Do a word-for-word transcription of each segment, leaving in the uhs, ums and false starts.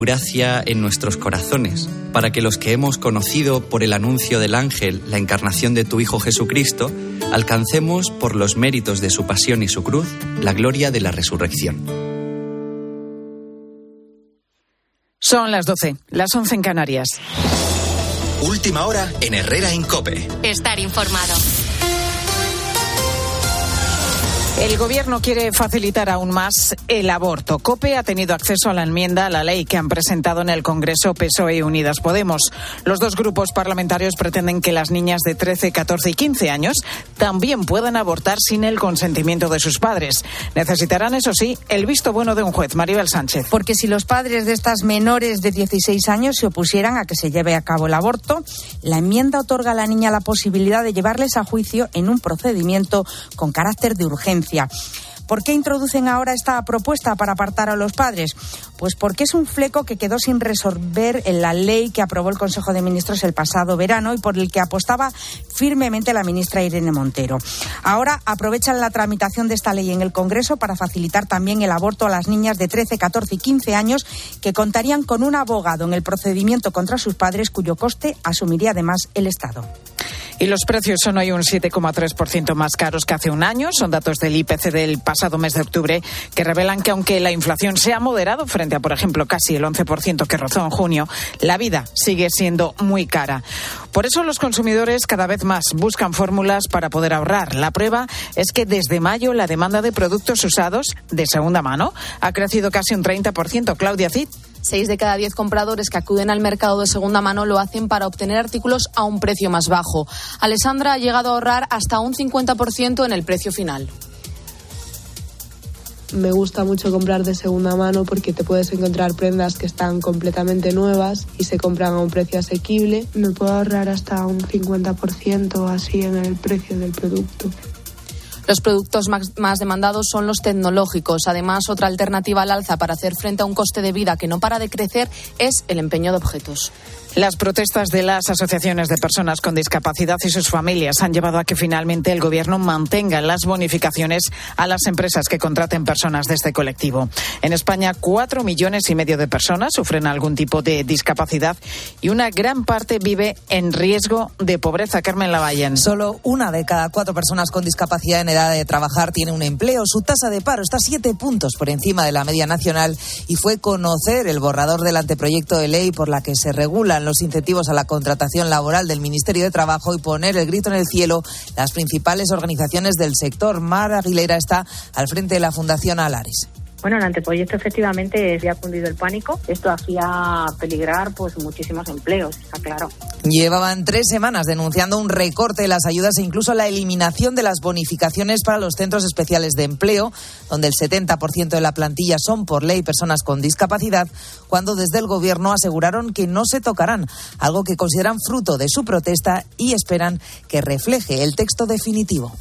gracia en nuestros corazones, para que los que hemos conocido por el anuncio del ángel la encarnación de tu Hijo Jesucristo, alcancemos por los méritos de su pasión y su cruz la gloria de la resurrección. Son las doce, las once en Canarias. Última hora en Herrera en COPE. Estar informado. El Gobierno quiere facilitar aún más el aborto. COPE ha tenido acceso a la enmienda a la ley que han presentado en el Congreso P S O E y Unidas Podemos. Los dos grupos parlamentarios pretenden que las niñas de trece, catorce y quince años también puedan abortar sin el consentimiento de sus padres. Necesitarán, eso sí, el visto bueno de un juez. Maribel Sánchez. Porque si los padres de estas menores de dieciséis años se opusieran a que se lleve a cabo el aborto, la enmienda otorga a la niña la posibilidad de llevarles a juicio en un procedimiento con carácter de urgencia. ¿Por qué introducen ahora esta propuesta para apartar a los padres? Pues porque es un fleco que quedó sin resolver en la ley que aprobó el Consejo de Ministros el pasado verano y por el que apostaba firmemente la ministra Irene Montero. Ahora aprovechan la tramitación de esta ley en el Congreso para facilitar también el aborto a las niñas de trece, catorce y quince años que contarían con un abogado en el procedimiento contra sus padres cuyo coste asumiría además el Estado. Y los precios son hoy un siete coma tres por ciento más caros que hace un año. Son datos del I P C del pasado mes de octubre que revelan que aunque la inflación se ha moderado frente a, por ejemplo, casi el once por ciento que rozó en junio, la vida sigue siendo muy cara. Por eso los consumidores cada vez más buscan fórmulas para poder ahorrar. La prueba es que desde mayo la demanda de productos usados de segunda mano ha crecido casi un treinta por ciento. Claudia Cid. Seis de cada diez compradores que acuden al mercado de segunda mano lo hacen para obtener artículos a un precio más bajo. Alessandra ha llegado a ahorrar hasta un cincuenta por ciento en el precio final. Me gusta mucho comprar de segunda mano porque te puedes encontrar prendas que están completamente nuevas y se compran a un precio asequible. Me puedo ahorrar hasta un cincuenta por ciento así en el precio del producto. Los productos más, más demandados son los tecnológicos. Además, otra alternativa al alza para hacer frente a un coste de vida que no para de crecer es el empeño de objetos. Las protestas de las asociaciones de personas con discapacidad y sus familias han llevado a que finalmente el Gobierno mantenga las bonificaciones a las empresas que contraten personas de este colectivo. En España, cuatro millones y medio de personas sufren algún tipo de discapacidad y una gran parte vive en riesgo de pobreza. Carmen Lavallén. Solo una de cada cuatro personas con discapacidad en edad de trabajar tiene un empleo. Su tasa de paro está siete puntos por encima de la media nacional y fue conocer el borrador del anteproyecto de ley por la que se regulan los incentivos a la contratación laboral del Ministerio de Trabajo y poner el grito en el cielo las principales organizaciones del sector. Mar Aguilera está al frente de la Fundación Alaris. Bueno, el anteproyecto efectivamente había cundido el pánico. Esto hacía peligrar pues muchísimos empleos, está claro. Llevaban tres semanas denunciando un recorte de las ayudas e incluso la eliminación de las bonificaciones para los centros especiales de empleo, donde el setenta por ciento de la plantilla son por ley personas con discapacidad, cuando desde el Gobierno aseguraron que no se tocarán, algo que consideran fruto de su protesta y esperan que refleje el texto definitivo.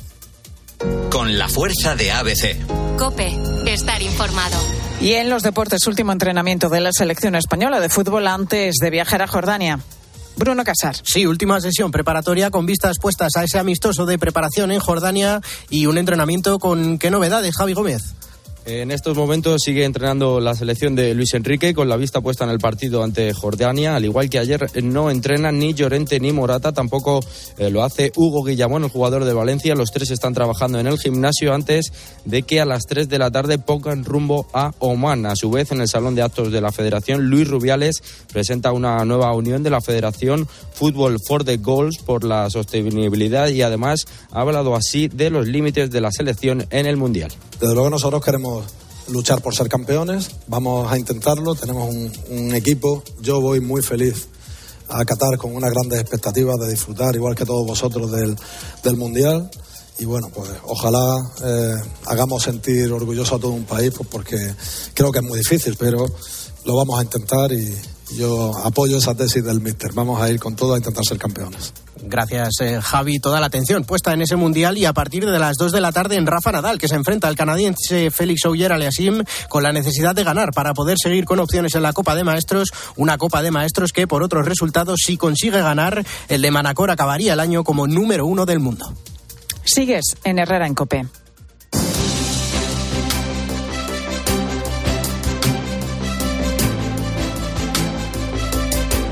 Con la fuerza de A B C. COPE, estar informado. Y en los deportes, último entrenamiento de la selección española de fútbol antes de viajar a Jordania. Bruno Casar. Sí, última sesión preparatoria con vistas puestas a ese amistoso de preparación en Jordania y un entrenamiento con qué novedades, Javi Gómez. En estos momentos sigue entrenando la selección de Luis Enrique con la vista puesta en el partido ante Jordania. Al igual que ayer no entrenan ni Llorente ni Morata, tampoco eh, lo hace Hugo Guillamón, el jugador de Valencia. Los tres están trabajando en el gimnasio antes de que a las tres de la tarde pongan rumbo a Omán. A su vez, en el salón de actos de la Federación, Luis Rubiales presenta una nueva unión de la Federación Football for the Goals por la sostenibilidad y además ha hablado así de los límites de la selección en el Mundial. Desde luego nosotros queremos luchar por ser campeones, vamos a intentarlo, tenemos un, un equipo, yo voy muy feliz a Qatar con unas grandes expectativas de disfrutar, igual que todos vosotros, del, del Mundial y bueno, pues ojalá eh, hagamos sentir orgulloso a todo un país, pues porque creo que es muy difícil, pero lo vamos a intentar y yo apoyo esa tesis del míster, vamos a ir con todo a intentar ser campeones. Gracias, eh, Javi. Toda la atención puesta en ese Mundial y a partir de las dos de la tarde en Rafa Nadal, que se enfrenta al canadiense Félix Auger-Aliassime con la necesidad de ganar para poder seguir con opciones en la Copa de Maestros. Una Copa de Maestros que, por otros resultados, si consigue ganar, el de Manacor acabaría el año como número uno del mundo. Sigues en Herrera en COPE.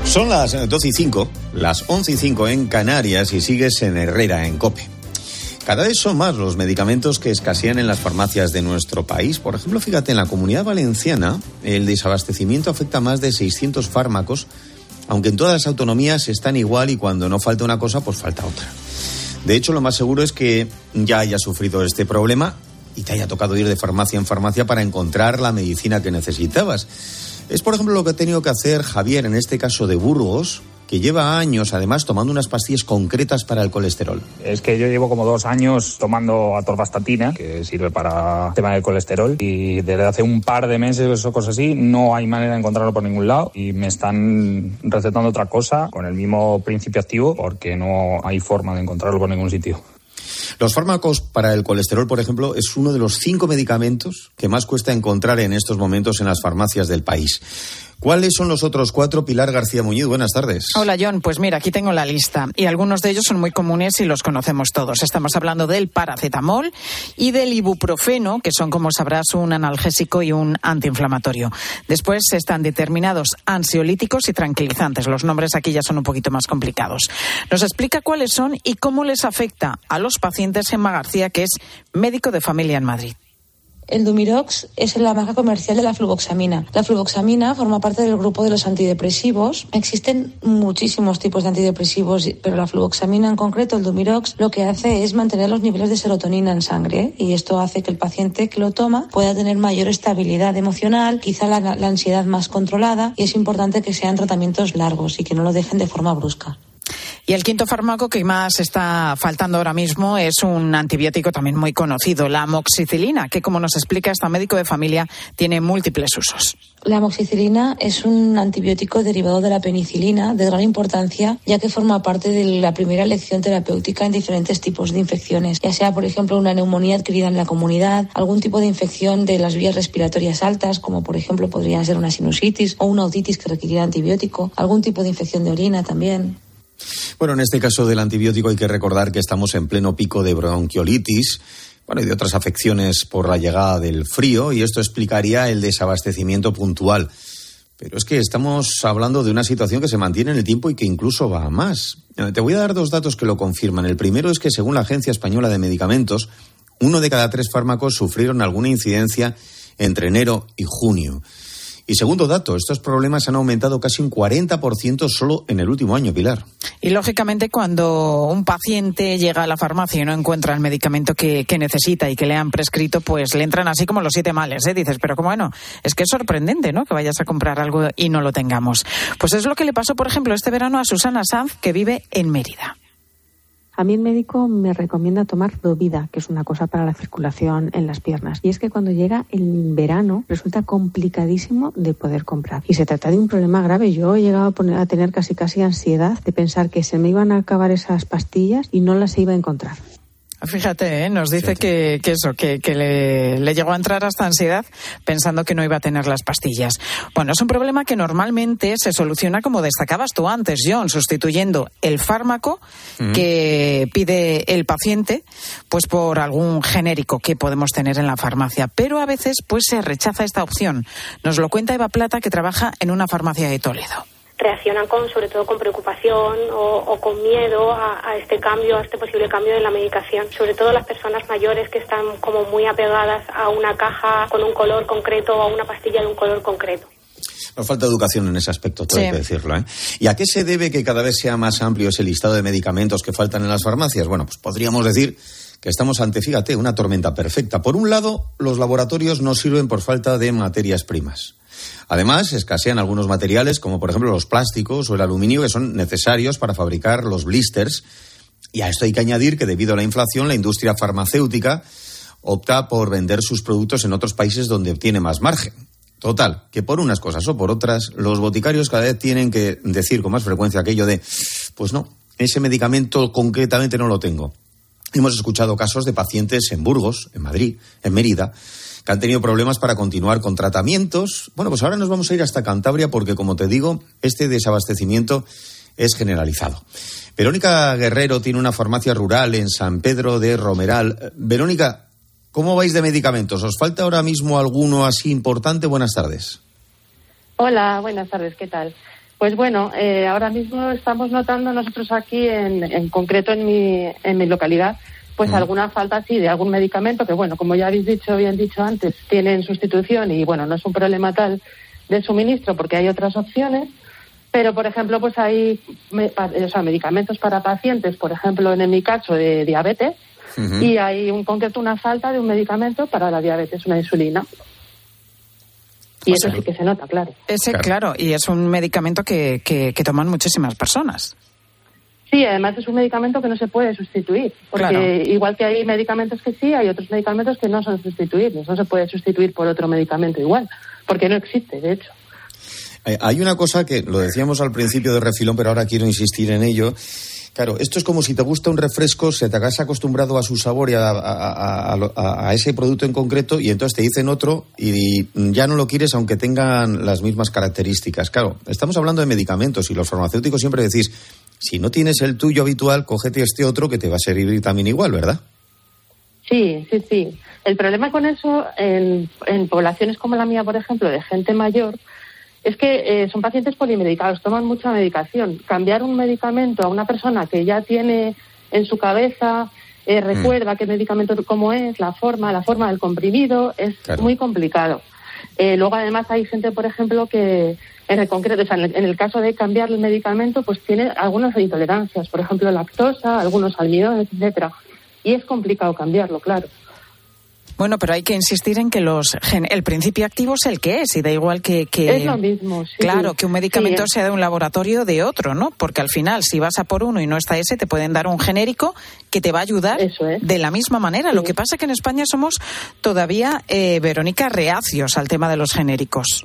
Son las doce y cinco, las once y cinco en Canarias y sigues en Herrera, en COPE. Cada vez son más los medicamentos que escasean en las farmacias de nuestro país. Por ejemplo, fíjate, en la Comunidad Valenciana el desabastecimiento afecta a más de seiscientos fármacos, aunque en todas las autonomías están igual y cuando no falta una cosa, pues falta otra. De hecho, lo más seguro es que ya hayas sufrido este problema y te haya tocado ir de farmacia en farmacia para encontrar la medicina que necesitabas. Es, por ejemplo, lo que ha tenido que hacer Javier, en este caso de Burgos, que lleva años, además, tomando unas pastillas concretas para el colesterol. Es que yo llevo como dos años tomando atorvastatina, que sirve para el tema del colesterol, y desde hace un par de meses o cosas así, no hay manera de encontrarlo por ningún lado, y me están recetando otra cosa con el mismo principio activo, porque no hay forma de encontrarlo por ningún sitio. Los fármacos para el colesterol, por ejemplo, es uno de los cinco medicamentos que más cuesta encontrar en estos momentos en las farmacias del país. ¿Cuáles son los otros cuatro? Pilar García Muñiz, buenas tardes. Hola, John. Pues mira, aquí tengo la lista y algunos de ellos son muy comunes y los conocemos todos. Estamos hablando del paracetamol y del ibuprofeno, que son, como sabrás, un analgésico y un antiinflamatorio. Después están determinados ansiolíticos y tranquilizantes. Los nombres aquí ya son un poquito más complicados. Nos explica cuáles son y cómo les afecta a los pacientes Gemma García, que es médico de familia en Madrid. El Dumirox es la marca comercial de la fluvoxamina. La fluvoxamina forma parte del grupo de los antidepresivos. Existen muchísimos tipos de antidepresivos, pero la fluvoxamina en concreto, el Dumirox, lo que hace es mantener los niveles de serotonina en sangre, y esto hace que el paciente que lo toma pueda tener mayor estabilidad emocional, quizá la, la ansiedad más controlada, y es importante que sean tratamientos largos y que no lo dejen de forma brusca. Y el quinto fármaco que más está faltando ahora mismo es un antibiótico también muy conocido, la amoxicilina, que, como nos explica esta médico de familia, tiene múltiples usos. La amoxicilina es un antibiótico derivado de la penicilina de gran importancia, ya que forma parte de la primera elección terapéutica en diferentes tipos de infecciones, ya sea, por ejemplo, una neumonía adquirida en la comunidad, algún tipo de infección de las vías respiratorias altas, como por ejemplo podría ser una sinusitis o una otitis que requiriera antibiótico, algún tipo de infección de orina también. Bueno, en este caso del antibiótico hay que recordar que estamos en pleno pico de bronquiolitis, bueno, y de otras afecciones por la llegada del frío, y esto explicaría el desabastecimiento puntual. Pero es que estamos hablando de una situación que se mantiene en el tiempo y que incluso va a más. Te voy a dar dos datos que lo confirman. El primero es que, según la Agencia Española de Medicamentos, uno de cada tres fármacos sufrieron alguna incidencia entre enero y junio. Y segundo dato, estos problemas han aumentado casi un cuarenta por ciento solo en el último año, Pilar. Y lógicamente, cuando un paciente llega a la farmacia y no encuentra el medicamento que, que necesita y que le han prescrito, pues le entran así como los siete males, ¿eh? Dices, pero como bueno, es que es sorprendente, ¿no?, que vayas a comprar algo y no lo tengamos. Pues es lo que le pasó, por ejemplo, este verano a Susana Sanz, que vive en Mérida. A mí el médico me recomienda tomar Dovida, que es una cosa para la circulación en las piernas. Y es que cuando llega el verano resulta complicadísimo de poder comprar. Y se trata de un problema grave. Yo he llegado a, poner, a tener casi casi ansiedad de pensar que se me iban a acabar esas pastillas y no las iba a encontrar. Fíjate, ¿eh? Nos dice que, que eso, que, que le, le llegó a entrar hasta ansiedad pensando que no iba a tener las pastillas. Bueno, es un problema que normalmente se soluciona como destacabas tú antes, John, sustituyendo el fármaco mm. que pide el paciente, pues por algún genérico que podemos tener en la farmacia. Pero a veces pues se rechaza esta opción. Nos lo cuenta Eva Plata, que trabaja en una farmacia de Toledo. Reaccionan con, sobre todo con preocupación o, o con miedo a, a este cambio, a este posible cambio de la medicación. Sobre todo las personas mayores que están como muy apegadas a una caja con un color concreto o a una pastilla de un color concreto. Nos falta educación en ese aspecto, todo sí. Hay que decirlo, ¿eh? ¿Y a qué se debe que cada vez sea más amplio ese listado de medicamentos que faltan en las farmacias? Bueno, pues podríamos decir que estamos ante, fíjate, una tormenta perfecta. Por un lado, los laboratorios no sirven por falta de materias primas. Además, escasean algunos materiales, como por ejemplo los plásticos o el aluminio, que son necesarios para fabricar los blisters. Y a esto hay que añadir que, debido a la inflación, la industria farmacéutica opta por vender sus productos en otros países donde obtiene más margen. Total, que por unas cosas o por otras, los boticarios cada vez tienen que decir con más frecuencia aquello de, pues no, ese medicamento concretamente no lo tengo. Hemos escuchado casos de pacientes en Burgos, en Madrid, en Mérida, que han tenido problemas para continuar con tratamientos. Bueno, pues ahora nos vamos a ir hasta Cantabria porque, como te digo, este desabastecimiento es generalizado. Verónica Guerrero tiene una farmacia rural en San Pedro de Romeral. Verónica, ¿cómo vais de medicamentos? ¿Os falta ahora mismo alguno así importante? Buenas tardes. Hola, buenas tardes, ¿qué tal? Pues bueno, eh, ahora mismo estamos notando nosotros aquí, en, en concreto en mi, en mi localidad, pues mm. alguna falta sí de algún medicamento que, bueno, como ya habéis dicho, bien dicho antes, tienen sustitución y, bueno, no es un problema tal de suministro porque hay otras opciones. Pero, por ejemplo, pues hay o sea, medicamentos para pacientes, por ejemplo, en mi caso, de diabetes, uh-huh. y hay un concreto una falta de un medicamento para la diabetes, una insulina. Y o eso sea, sí que se nota, claro. Ese, claro, claro y es un medicamento que, que, que toman muchísimas personas. Sí, además es un medicamento que no se puede sustituir, porque claro. igual que hay medicamentos que sí, hay otros medicamentos que no son sustituibles, no se puede sustituir por otro medicamento igual, porque no existe, de hecho. Hay una cosa que lo decíamos al principio de refilón, pero ahora quiero insistir en ello. Claro, esto es como si te gusta un refresco, se te has acostumbrado a su sabor y a, a, a, a ese producto en concreto, y entonces te dicen otro y ya no lo quieres aunque tengan las mismas características. Claro, estamos hablando de medicamentos y los farmacéuticos siempre decís, si no tienes el tuyo habitual, cógete este otro que te va a servir también igual, ¿verdad? Sí, sí, sí. El problema con eso, en, en poblaciones como la mía, por ejemplo, de gente mayor, es que eh, son pacientes polimedicados, toman mucha medicación. Cambiar un medicamento a una persona que ya tiene en su cabeza, eh, recuerda mm. qué medicamento, cómo es, la forma, la forma del comprimido, es claro. muy complicado. Eh, luego, además, hay gente, por ejemplo, que en el concreto, o sea, en el, en el caso de cambiar el medicamento, pues tiene algunas intolerancias, por ejemplo, lactosa, algunos almidones, etcétera. Y es complicado cambiarlo, claro. Bueno, pero hay que insistir en que los el principio activo es el que es, y da igual que... que es lo mismo, sí. Claro, que un medicamento sí. sea de un laboratorio o de otro, ¿no? Porque al final, si vas a por uno y no está ese, te pueden dar un genérico que te va a ayudar Eso es. de la misma manera. Sí. Lo que pasa es que en España somos todavía, eh, Verónica, reacios al tema de los genéricos.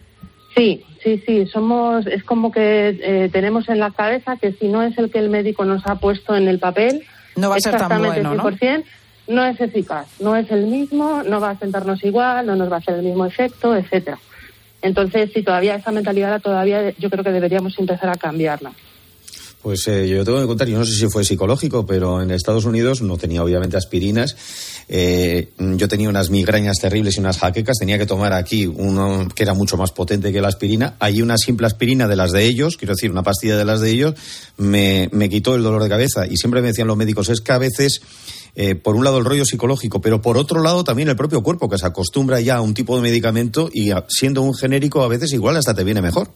Sí, sí, sí. Somos, es como que eh, tenemos en la cabeza que si no es el que el médico nos ha puesto en el papel, no va a ser tan bueno, cien por ciento, ¿no? No es eficaz, no es el mismo, no va a sentarnos igual, no nos va a hacer el mismo efecto, etcétera. Entonces, si todavía esa mentalidad, todavía yo creo que deberíamos empezar a cambiarla. Pues eh, yo tengo que contar, yo no sé si fue psicológico, pero en Estados Unidos no tenía obviamente aspirinas. Eh, yo tenía unas migrañas terribles y unas jaquecas, tenía que tomar aquí uno que era mucho más potente que la aspirina. Hay una simple aspirina de las de ellos, quiero decir, una pastilla de las de ellos, me, me quitó el dolor de cabeza. Y siempre me decían los médicos, es que a veces... Eh, por un lado el rollo psicológico, pero por otro lado también el propio cuerpo, que se acostumbra ya a un tipo de medicamento y a, siendo un genérico a veces igual hasta te viene mejor.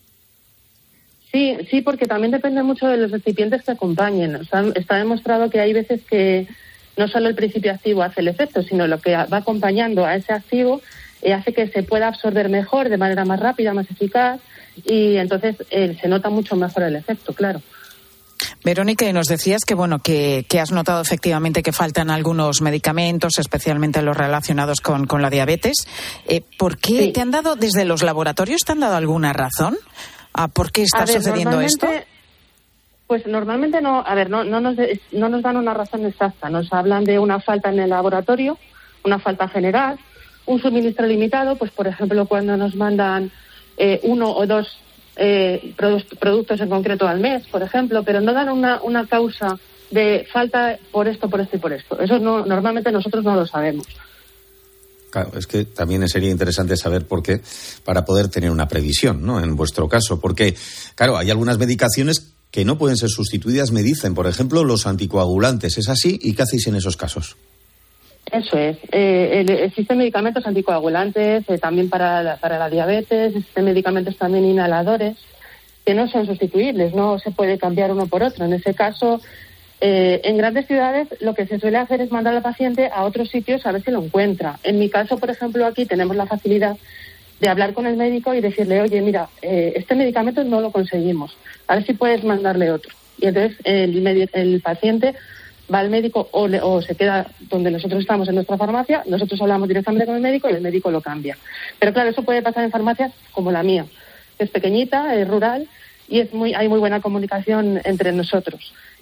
Sí, sí, porque también depende mucho de los recipientes que acompañen. O sea, está demostrado que hay veces que no solo el principio activo hace el efecto, sino lo que va acompañando a ese activo eh, hace que se pueda absorber mejor, de manera más rápida, más eficaz, y entonces eh, se nota mucho mejor el efecto, claro. Verónica, y nos decías que bueno que, que has notado efectivamente que faltan algunos medicamentos, especialmente los relacionados con, con la diabetes. Eh, ¿Por qué sí. te han dado, desde los laboratorios, te han dado alguna razón a por qué está ver, sucediendo esto? Pues normalmente no, a ver, no, no, nos, no nos dan una razón exacta. Nos hablan de una falta en el laboratorio, una falta general, un suministro limitado, pues por ejemplo cuando nos mandan eh, uno o dos Eh, productos en concreto al mes, por ejemplo, pero no dan una, una causa de falta por esto, por esto y por esto. Eso no, normalmente nosotros no lo sabemos. Claro, es que también sería interesante saber por qué, para poder tener una previsión, ¿no? En vuestro caso, porque, claro, hay algunas medicaciones que no pueden ser sustituidas, me dicen, por ejemplo, los anticoagulantes. ¿Es así? ¿Y qué hacéis en esos casos? Eso es. Eh, el, existen medicamentos anticoagulantes eh, también para la, para la diabetes, existen medicamentos también inhaladores que no son sustituibles, no se puede cambiar uno por otro. En ese caso, eh, en grandes ciudades lo que se suele hacer es mandar al paciente a otros sitios a ver si lo encuentra. En mi caso, por ejemplo, aquí tenemos la facilidad de hablar con el médico y decirle, oye, mira, eh, este medicamento no lo conseguimos, a ver si puedes mandarle otro. Y entonces el, el paciente va al médico o, le, o se queda donde nosotros estamos en nuestra farmacia, nosotros hablamos directamente con el médico y el médico lo cambia. Pero claro, eso puede pasar en farmacias como la mía, que es pequeñita, es rural y es muy hay muy buena comunicación entre nosotros.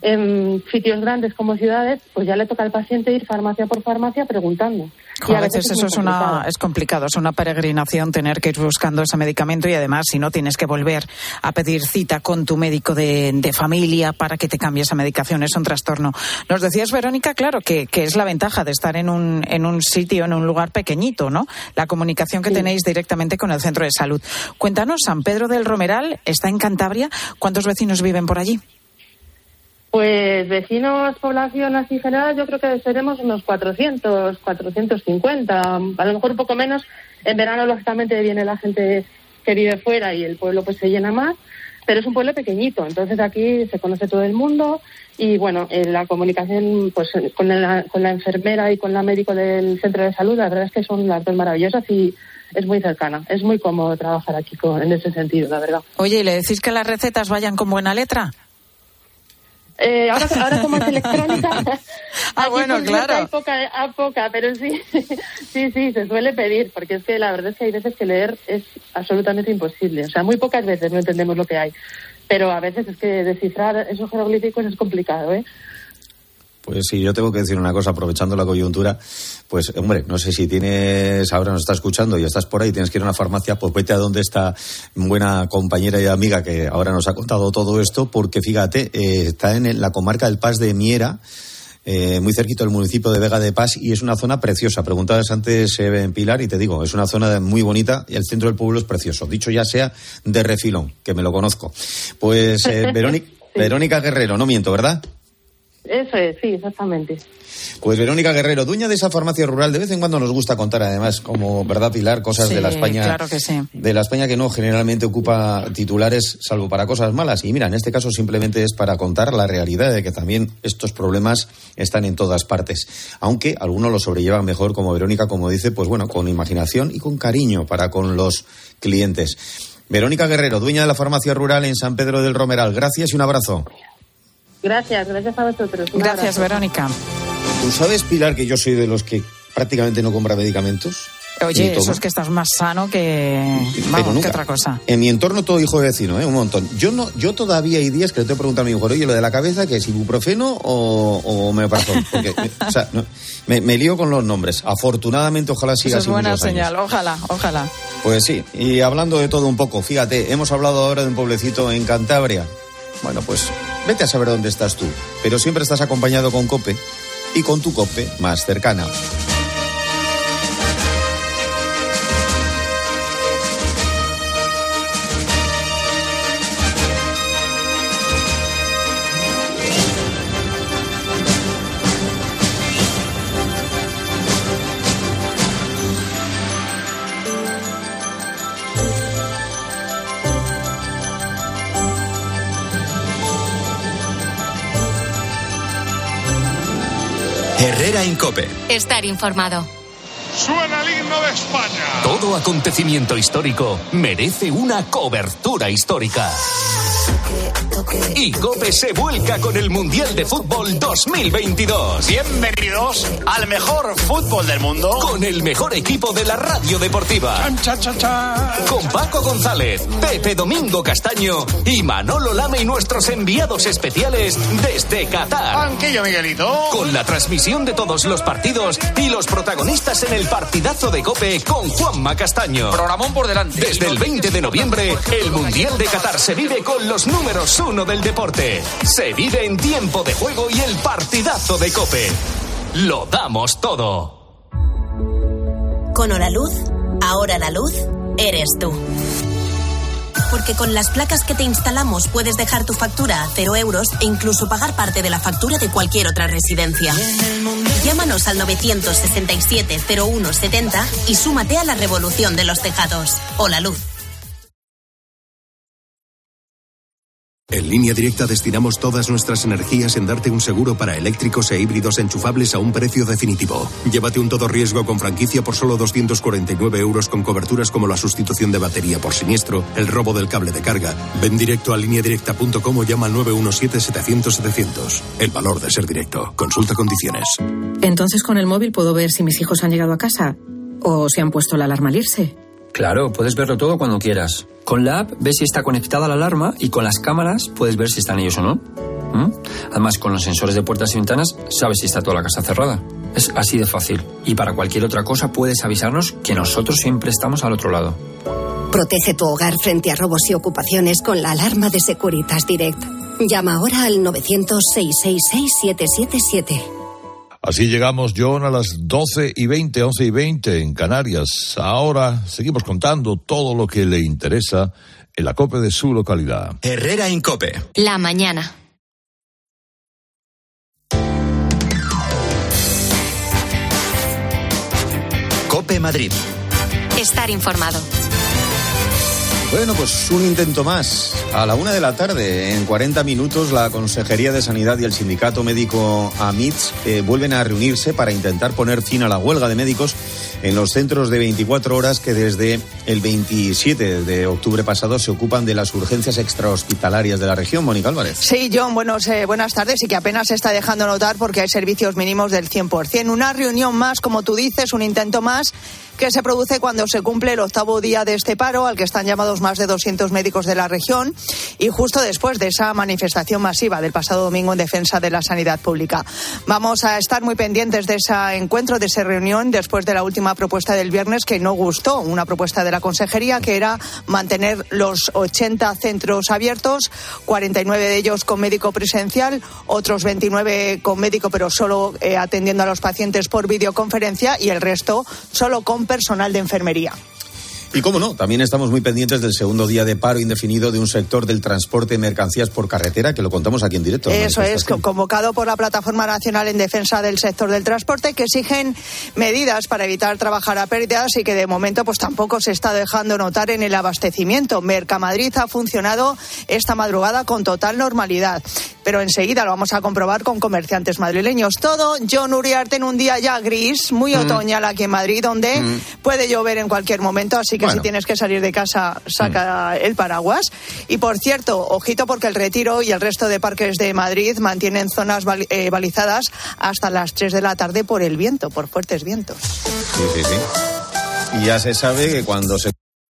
en sitios grandes como ciudades, pues ya le toca al paciente ir farmacia por farmacia preguntando. Y a, a veces, veces eso es, una, es complicado, es una peregrinación tener que ir buscando ese medicamento y además si no tienes que volver a pedir cita con tu médico de, de familia para que te cambie esa medicación, es un trastorno. Nos decías, Verónica, claro, que, que es la ventaja de estar en un, en un sitio, en un lugar pequeñito, ¿no? La comunicación que sí. tenéis directamente con el centro de salud. Cuéntanos, San Pedro del Romeral está en Cantabria, ¿cuántos vecinos viven por allí? Pues vecinos, población así general, yo creo que seremos unos cuatrocientos, cuatrocientos cincuenta, a lo mejor un poco menos. En verano, lógicamente, viene la gente que vive fuera y el pueblo pues se llena más, pero es un pueblo pequeñito, entonces aquí se conoce todo el mundo y, bueno, en la comunicación pues con la, con la enfermera y con la médico del centro de salud, la verdad es que son las dos maravillosas y es muy cercana, es muy cómodo trabajar aquí con, en ese sentido, la verdad. Oye, ¿y le decís que las recetas vayan con buena letra? Eh, ahora, ahora como es electrónica, ah, bueno, claro. Hay poca, hay poca, pero sí, sí, sí, se suele pedir, porque es que la verdad es que hay veces que leer es absolutamente imposible. O sea, muy pocas veces no entendemos lo que hay, pero a veces es que descifrar esos jeroglíficos es complicado, ¿eh? Pues sí, yo tengo que decir una cosa, aprovechando la coyuntura, pues hombre, no sé si tienes, ahora nos está escuchando y estás por ahí, tienes que ir a una farmacia, pues vete a donde esta buena compañera y amiga que ahora nos ha contado todo esto, porque fíjate, eh, está en la comarca del Pas de Miera, eh, muy cerquito del municipio de Vega de Pas, y es una zona preciosa. Preguntabas antes eh, en Pilar y te digo, es una zona muy bonita y el centro del pueblo es precioso, dicho ya sea de refilón, que me lo conozco. Pues eh, Verónica, sí. Verónica Guerrero, no miento, ¿verdad? Eso es, sí, exactamente. Pues Verónica Guerrero, dueña de esa farmacia rural, de vez en cuando nos gusta contar, además, como verdad, Pilar, cosas sí, de la España, claro que sí. de la España que no generalmente ocupa titulares, salvo para cosas malas. Y mira, en este caso simplemente es para contar la realidad de que también estos problemas están en todas partes. Aunque algunos lo sobrellevan mejor, como Verónica, como dice, pues bueno, con imaginación y con cariño para con los clientes. Verónica Guerrero, dueña de la farmacia rural en San Pedro del Romeral. Gracias y un abrazo. Gracias, gracias a vosotros. Un gracias, abrazo. Verónica. ¿Tú sabes, Pilar, que yo soy de los que prácticamente no compra medicamentos? Oye, eso es que estás más sano que, vamos, que otra cosa. En mi entorno todo hijo de vecino, ¿eh? Un montón. Yo no, yo todavía hay días que le tengo que preguntar a mi mujer, oye, lo de la cabeza, ¿que es ibuprofeno o, o homeoprazol? Porque, o sea, no, me, me lío con los nombres. Afortunadamente, ojalá siga así. Eso es buena muchos señal, años. ojalá, ojalá. Pues sí, y hablando de todo un poco, fíjate, hemos hablado ahora de un pueblecito en Cantabria. Bueno, pues vete a saber dónde estás tú, pero siempre estás acompañado con COPE y con tu COPE más cercana. Herrera en COPE. Estar informado. Suena el himno de España. Todo acontecimiento histórico merece una cobertura histórica. Y COPE se vuelca con el Mundial de Fútbol dos mil veintidós. Bienvenidos al mejor fútbol del mundo. Con el mejor equipo de la radio deportiva. Chan, chan, chan, chan. Con Paco González, Pepe Domingo Castaño y Manolo Lama y nuestros enviados especiales desde Qatar. Banquillo Miguelito. Con la transmisión de todos los partidos y los protagonistas en el partidazo de COPE con Juanma Castaño. Programón por delante. Desde el veinte de noviembre, el Mundial de Qatar se vive con los números uno del deporte. Se vive en tiempo de juego y el partidazo de COPE. Lo damos todo. Con Horaluz, ahora la luz eres tú. Porque con las placas que te instalamos puedes dejar tu factura a cero euros e incluso pagar parte de la factura de cualquier otra residencia. Llámanos al novecientos sesenta y siete cero uno setenta y súmate a la revolución de los tejados. Horaluz. En Línea Directa destinamos todas nuestras energías en darte un seguro para eléctricos e híbridos enchufables a un precio definitivo. Llévate un todo riesgo con franquicia por solo doscientos cuarenta y nueve euros con coberturas como la sustitución de batería por siniestro, el robo del cable de carga. Ven directo a línea directa punto com o llama al nueve uno siete setecientos setecientos. El valor de ser directo. Consulta condiciones. Entonces con el móvil puedo ver si mis hijos han llegado a casa o si han puesto la alarma al irse. Claro, puedes verlo todo cuando quieras. Con la app ves si está conectada la alarma y con las cámaras puedes ver si están ellos o no. ¿Mm? Además, con los sensores de puertas y ventanas, sabes si está toda la casa cerrada. Es así de fácil. Y para cualquier otra cosa puedes avisarnos, que nosotros siempre estamos al otro lado. Protege tu hogar frente a robos y ocupaciones con la alarma de Securitas Direct. Llama ahora al novecientos, seiscientos sesenta y seis, siete siete siete. Así llegamos, John, a las doce y veinte, once y veinte en Canarias. Ahora seguimos contando todo lo que le interesa en la COPE de su localidad. Herrera en COPE. La mañana. COPE Madrid. Estar informado. Bueno, pues un intento más. A la una de la tarde, en cuarenta minutos, la Consejería de Sanidad y el Sindicato Médico AMITS eh, vuelven a reunirse para intentar poner fin a la huelga de médicos en los centros de veinticuatro horas que desde el veintisiete de octubre pasado se ocupan de las urgencias extrahospitalarias de la región. Mónica Álvarez. Sí, John, buenos, eh, buenas tardes, y que apenas se está dejando notar porque hay servicios mínimos del cien por ciento. Una reunión más, como tú dices, un intento más que se produce cuando se cumple el octavo día de este paro, al que están llamados más de doscientos médicos de la región, y justo después de esa manifestación masiva del pasado domingo en defensa de la sanidad pública. Vamos a estar muy pendientes de ese encuentro, de esa reunión, después de la última propuesta del viernes, que no gustó, una propuesta de la Consejería, que era mantener los ochenta centros abiertos, cuarenta y nueve de ellos con médico presencial, otros veintinueve con médico pero solo eh, atendiendo a los pacientes por videoconferencia, y el resto solo con personal de enfermería. Y cómo no, también estamos muy pendientes del segundo día de paro indefinido de un sector del transporte de mercancías por carretera, que lo contamos aquí en directo. Eso es, convocado por la Plataforma Nacional en Defensa del Sector del Transporte, que exigen medidas para evitar trabajar a pérdidas y que de momento pues tampoco se está dejando notar en el abastecimiento. Mercamadrid ha funcionado esta madrugada con total normalidad, pero enseguida lo vamos a comprobar con comerciantes madrileños. Todo, John Uriarte, en un día ya gris, muy mm. otoñal aquí en Madrid, donde mm. puede llover en cualquier momento, así que bueno, si tienes que salir de casa, saca mm. el paraguas. Y por cierto, ojito, porque el Retiro y el resto de parques de Madrid mantienen zonas bal- eh, balizadas hasta las tres de la tarde por el viento, por fuertes vientos. Sí, sí, sí. Y ya se sabe que cuando se...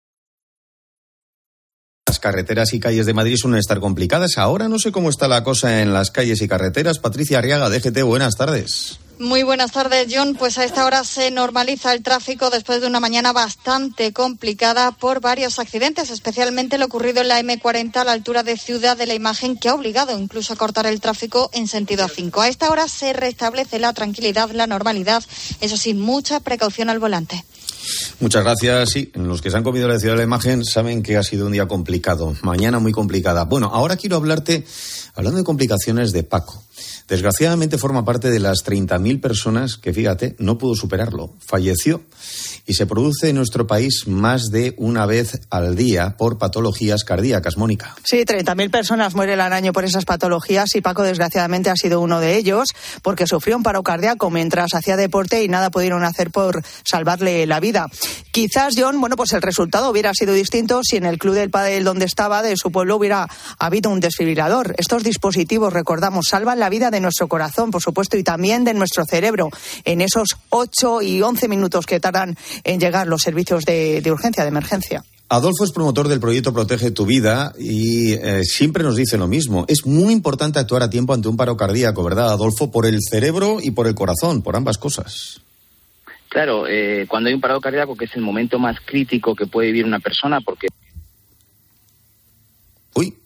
Las carreteras y calles de Madrid suelen estar complicadas. Ahora no sé cómo está la cosa en las calles y carreteras. Patricia Arriaga, D G T, buenas tardes. Muy buenas tardes, John. Pues a esta hora se normaliza el tráfico después de una mañana bastante complicada por varios accidentes, especialmente lo ocurrido en la eme cuarenta a la altura de Ciudad de la Imagen, que ha obligado incluso a cortar el tráfico en sentido A cinco. A esta hora se restablece la tranquilidad, la normalidad, eso sí, mucha precaución al volante. Muchas gracias. Sí, los que se han comido la Ciudad de la Imagen saben que ha sido un día complicado, mañana muy complicada. Bueno, ahora quiero hablarte, hablando de complicaciones, de Paco. Desgraciadamente forma parte de las treinta mil personas que, fíjate, no pudo superarlo. Falleció y se produce en nuestro país más de una vez al día por patologías cardíacas. Mónica. Sí, treinta mil personas mueren al año por esas patologías y Paco desgraciadamente ha sido uno de ellos, porque sufrió un paro cardíaco mientras hacía deporte y nada pudieron hacer por salvarle la vida. Quizás, John, bueno, pues el resultado hubiera sido distinto si en el club del pádel donde estaba, de su pueblo, hubiera habido un desfibrilador. Estos dispositivos, recordamos, salvan la vida de nuestro corazón, por supuesto, y también de nuestro cerebro en esos ocho y once minutos que tardan en llegar los servicios de, de urgencia, de emergencia. Adolfo es promotor del proyecto Protege tu Vida y eh, siempre nos dice lo mismo. Es muy importante actuar a tiempo ante un paro cardíaco, ¿verdad, Adolfo? Por el cerebro y por el corazón, por ambas cosas. Claro, eh, cuando hay un paro cardíaco, que es el momento más crítico que puede vivir una persona, porque... Uy.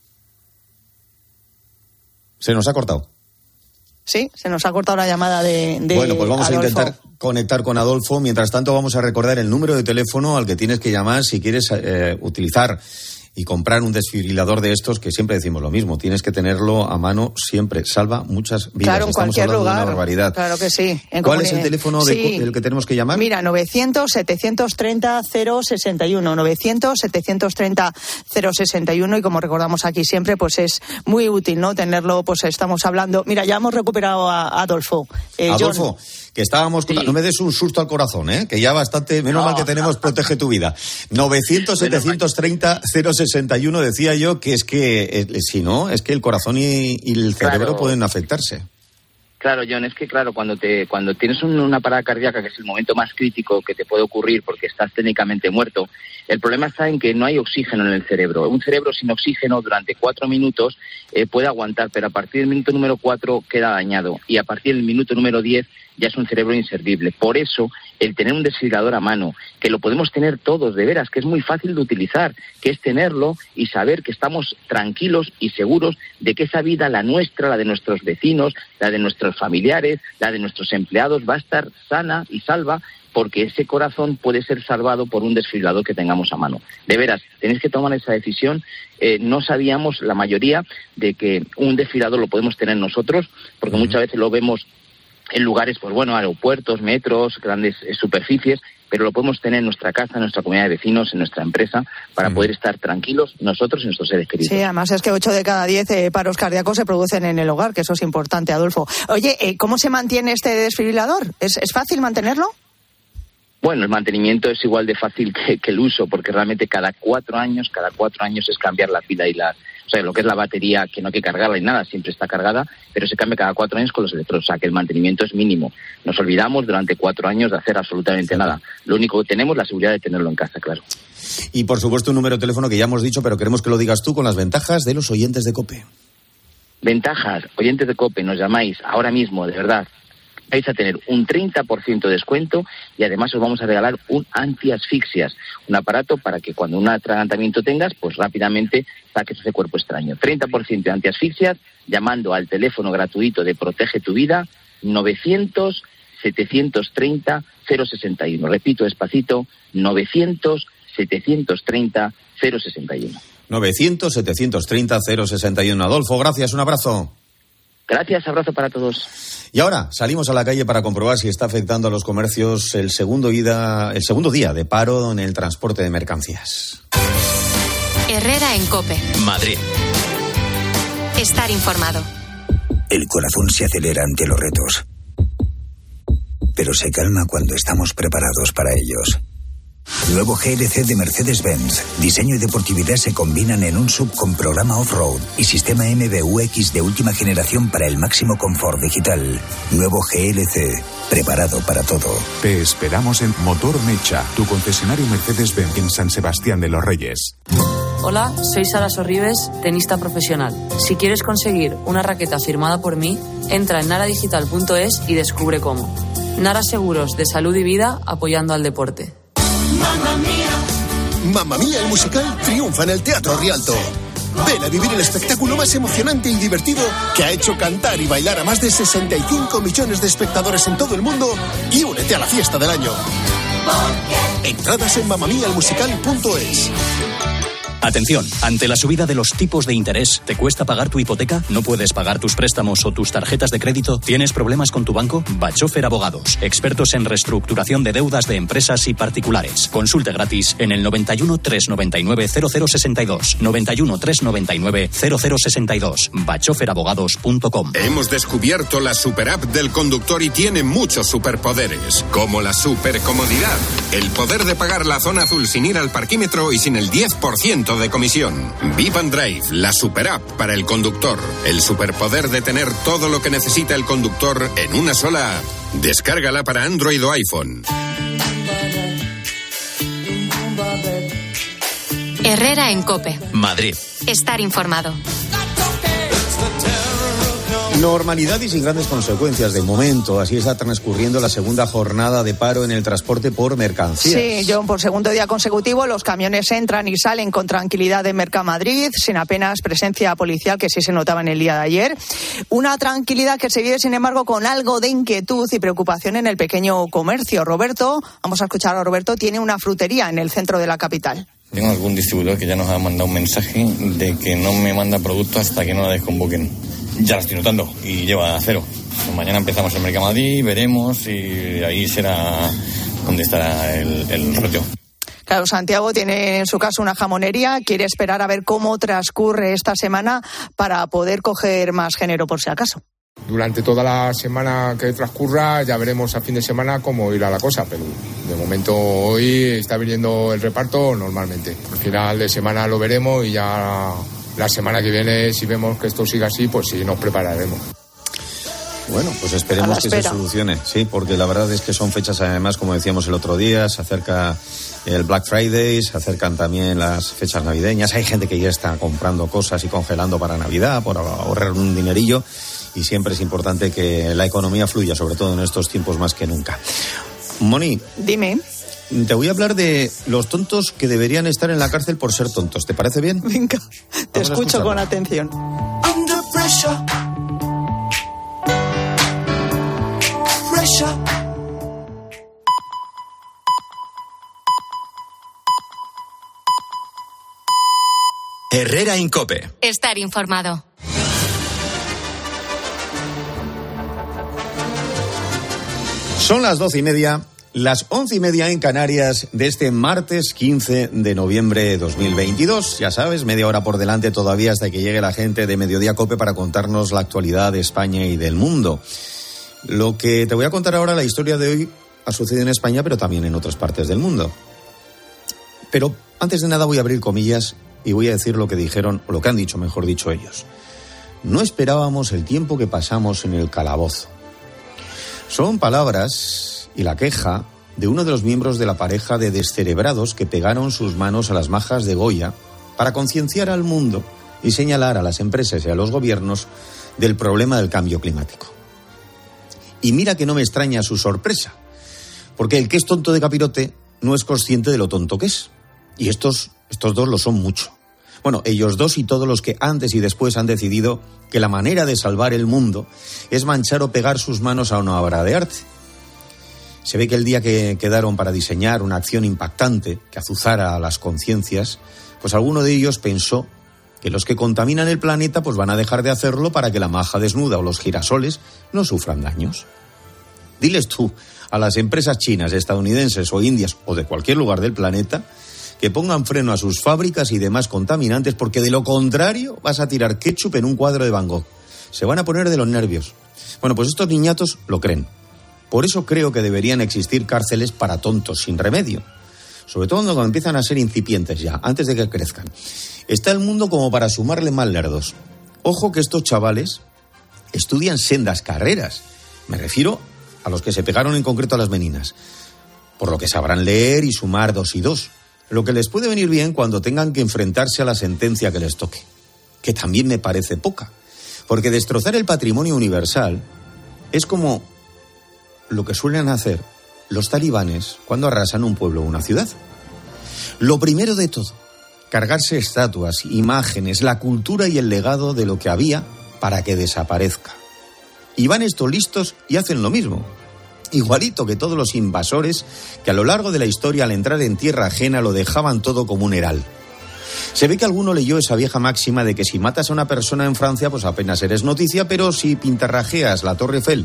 Se nos ha cortado. Sí, se nos ha cortado la llamada de, de Bueno, pues vamos Adolfo. a intentar conectar con Adolfo. Mientras tanto, vamos a recordar el número de teléfono al que tienes que llamar si quieres eh, utilizar y comprar un desfibrilador de estos, que siempre decimos lo mismo. Tienes que tenerlo a mano siempre. Salva muchas vidas. Claro, en Estamos cualquier hablando lugar. de una barbaridad. Claro que sí. En ¿Cuál comuni- es el teléfono de, sí. del que tenemos que llamar? Mira, novecientos, setecientos treinta, cero sesenta y uno. novecientos, setecientos treinta, cero sesenta y uno. Y como recordamos aquí siempre, pues es muy útil, ¿no? Tenerlo, pues estamos hablando. Mira, ya hemos recuperado a Adolfo. Eh, Adolfo, John. que estábamos... Sí. No me des un susto al corazón, ¿eh? Que ya bastante... Menos no. mal que tenemos Protege tu Vida. novecientos, setecientos treinta, cero sesenta y uno. Decía yo que es que, eh, si no, es que el corazón y, y el cerebro claro. pueden afectarse. Claro, John, es que claro, cuando te cuando tienes un, una parada cardíaca, que es el momento más crítico que te puede ocurrir porque estás técnicamente muerto, el problema está en que no hay oxígeno en el cerebro. Un cerebro sin oxígeno durante cuatro minutos eh, puede aguantar, pero a partir del minuto número cuatro queda dañado y a partir del minuto número diez ya es un cerebro inservible. Por eso, el tener un desfibrilador a mano, que lo podemos tener todos, de veras, que es muy fácil de utilizar, que es tenerlo y saber que estamos tranquilos y seguros de que esa vida, la nuestra, la de nuestros vecinos, la de nuestros familiares, la de nuestros empleados, va a estar sana y salva, porque ese corazón puede ser salvado por un desfibrilador que tengamos a mano. De veras, tenéis que tomar esa decisión. Eh, no sabíamos, la mayoría, de que un desfibrilador lo podemos tener nosotros, porque uh-huh. muchas veces lo vemos en lugares, pues bueno, aeropuertos, metros, grandes eh, superficies, pero lo podemos tener en nuestra casa, en nuestra comunidad de vecinos, en nuestra empresa, para uh-huh. poder estar tranquilos nosotros y nuestros seres queridos. Sí, además es que ocho de cada diez eh, paros cardíacos se producen en el hogar, que eso es importante, Adolfo. Oye, eh, ¿cómo se mantiene este desfibrilador? ¿Es, es fácil mantenerlo? Bueno, el mantenimiento es igual de fácil que, que el uso, porque realmente cada cuatro años, cada cuatro años es cambiar la pila y la... O sea, lo que es la batería, que no hay que cargarla y nada, siempre está cargada, pero se cambia cada cuatro años con los electrodos, o sea, que el mantenimiento es mínimo. Nos olvidamos durante cuatro años de hacer absolutamente nada. Lo único que tenemos es la seguridad de tenerlo en casa, claro. Y, por supuesto, un número de teléfono que ya hemos dicho, pero queremos que lo digas tú con las ventajas de los oyentes de COPE. Ventajas, oyentes de COPE, nos llamáis ahora mismo, de verdad. Vais a tener un treinta por ciento de descuento y además os vamos a regalar un antiasfixias, un aparato para que cuando un atragantamiento tengas, pues rápidamente saques ese cuerpo extraño. treinta por ciento de antiasfixias llamando al teléfono gratuito de Protege tu Vida, novecientos, setecientos treinta, cero sesenta y uno. Repito despacito, novecientos, setecientos treinta, cero sesenta y uno. novecientos, setecientos treinta, cero sesenta y uno. Adolfo, gracias, un abrazo. Gracias, abrazo para todos. Y ahora salimos a la calle para comprobar si está afectando a los comercios el segundo, ida, el segundo día de paro en el transporte de mercancías. Herrera en COPE. Madrid. Estar informado. El corazón se acelera ante los retos, pero se calma cuando estamos preparados para ellos. Nuevo G L C de Mercedes-Benz. Diseño y deportividad se combinan en un sub con programa off-road y sistema M B U X de última generación para el máximo confort digital. Nuevo G L C. Preparado para todo. Te esperamos en Motor Mecha, tu concesionario Mercedes-Benz en San Sebastián de los Reyes. Hola, soy Sara Sorribes, tenista profesional. Si quieres conseguir una raqueta firmada por mí, entra en nara digital punto es y descubre cómo. Nara Seguros de Salud y Vida, apoyando al deporte. Mamma Mía. Mamma Mía, el musical, triunfa en el Teatro Rialto. Ven a vivir el espectáculo más emocionante y divertido que ha hecho cantar y bailar a más de sesenta y cinco millones de espectadores en todo el mundo y únete a la fiesta del año. Entradas en mamma mia el musical punto es. Atención, ante la subida de los tipos de interés, ¿te cuesta pagar tu hipoteca? ¿No puedes pagar tus préstamos o tus tarjetas de crédito? ¿Tienes problemas con tu banco? Bachofer Abogados, expertos en reestructuración de deudas de empresas y particulares. Consulte gratis en el noventa y uno, trescientos noventa y nueve, cero cero sesenta y dos, noventa y uno, trescientos noventa y nueve, cero cero sesenta y dos, bachofer abogados punto com. Hemos descubierto la super app del conductor y tiene muchos superpoderes, como la supercomodidad, el poder de pagar la zona azul sin ir al parquímetro y sin el diez por ciento de comisión. Vip and Drive, la super app para el conductor. El superpoder de tener todo lo que necesita el conductor en una sola app. Descárgala para Android o iPhone. Herrera en COPE. Madrid. Estar informado. Normalidad y sin grandes consecuencias de momento. Así está transcurriendo la segunda jornada de paro en el transporte por mercancías. Sí, John, por segundo día consecutivo los camiones entran y salen con tranquilidad de Mercamadrid, sin apenas presencia policial, que sí se notaba en el día de ayer. Una tranquilidad que se vive, sin embargo, con algo de inquietud y preocupación en el pequeño comercio. Roberto, vamos a escuchar a Roberto, tiene una frutería en el centro de la capital. Tengo algún distribuidor que ya nos ha mandado un mensaje de que no me manda producto hasta que no la desconvoquen. Ya la estoy notando y lleva a cero. Mañana empezamos en Mercamadrid, veremos y ahí será donde estará el, el rollo. Claro, Santiago tiene en su caso una jamonería, quiere esperar a ver cómo transcurre esta semana para poder coger más género por si acaso. Durante toda la semana que transcurra ya veremos a fin de semana cómo irá la cosa, pero de momento hoy está viniendo el reparto normalmente. Al final de semana lo veremos y ya la semana que viene, si vemos que esto sigue así, pues sí nos prepararemos. Bueno, pues esperemos que se solucione, sí, porque la verdad es que son fechas, además, como decíamos el otro día, se acerca el Black Friday, se acercan también las fechas navideñas, hay gente que ya está comprando cosas y congelando para Navidad, por ahorrar un dinerillo, y siempre es importante que la economía fluya, sobre todo en estos tiempos más que nunca. Moni. Dime. Te voy a hablar de los tontos que deberían estar en la cárcel por ser tontos, ¿te parece bien? Venga, te Vamos escucho con atención. Under pressure. Herrera Incope. Estar informado. Son las doce y media, las once y media en Canarias de este martes quince de noviembre de dos mil veintidós. Ya sabes, media hora por delante todavía hasta que llegue la gente de Mediodía Cope para contarnos la actualidad de España y del mundo. Lo que te voy a contar ahora, la historia de hoy, ha sucedido en España, pero también en otras partes del mundo. Pero antes de nada voy a abrir comillas y voy a decir lo que dijeron, o lo que han dicho, mejor dicho, ellos. No esperábamos el tiempo que pasamos en el calabozo. Son palabras y la queja de uno de los miembros de la pareja de descerebrados que pegaron sus manos a las majas de Goya para concienciar al mundo y señalar a las empresas y a los gobiernos del problema del cambio climático. Y mira que no me extraña su sorpresa, porque el que es tonto de capirote no es consciente de lo tonto que es. Y estos, estos dos lo son mucho. Bueno, ellos dos y todos los que antes y después han decidido que la manera de salvar el mundo es manchar o pegar sus manos a una obra de arte. Se ve que el día que quedaron para diseñar una acción impactante que azuzara a las conciencias, pues alguno de ellos pensó que los que contaminan el planeta pues van a dejar de hacerlo para que la maja desnuda o los girasoles no sufran daños. Diles tú a las empresas chinas, estadounidenses o indias o de cualquier lugar del planeta que pongan freno a sus fábricas y demás contaminantes, porque de lo contrario vas a tirar ketchup en un cuadro de Van Gogh. Se van a poner de los nervios. Bueno, pues estos niñatos lo creen. Por eso creo que deberían existir cárceles para tontos sin remedio. Sobre todo cuando empiezan a ser incipientes ya, antes de que crezcan. Está el mundo como para sumarle más lerdos. Ojo que estos chavales estudian sendas carreras. Me refiero a los que se pegaron en concreto a las meninas. Por lo que sabrán leer y sumar dos y dos. Lo que les puede venir bien cuando tengan que enfrentarse a la sentencia que les toque. Que también me parece poca. Porque destrozar el patrimonio universal es como lo que suelen hacer los talibanes cuando arrasan un pueblo o una ciudad. Lo primero de todo, cargarse estatuas, imágenes, la cultura y el legado de lo que había para que desaparezca. Y van estos listos y hacen lo mismo. Igualito que todos los invasores que a lo largo de la historia al entrar en tierra ajena lo dejaban todo como un heral. Se ve que alguno leyó esa vieja máxima de que si matas a una persona en Francia pues apenas eres noticia, pero si pintarrajeas la Torre Eiffel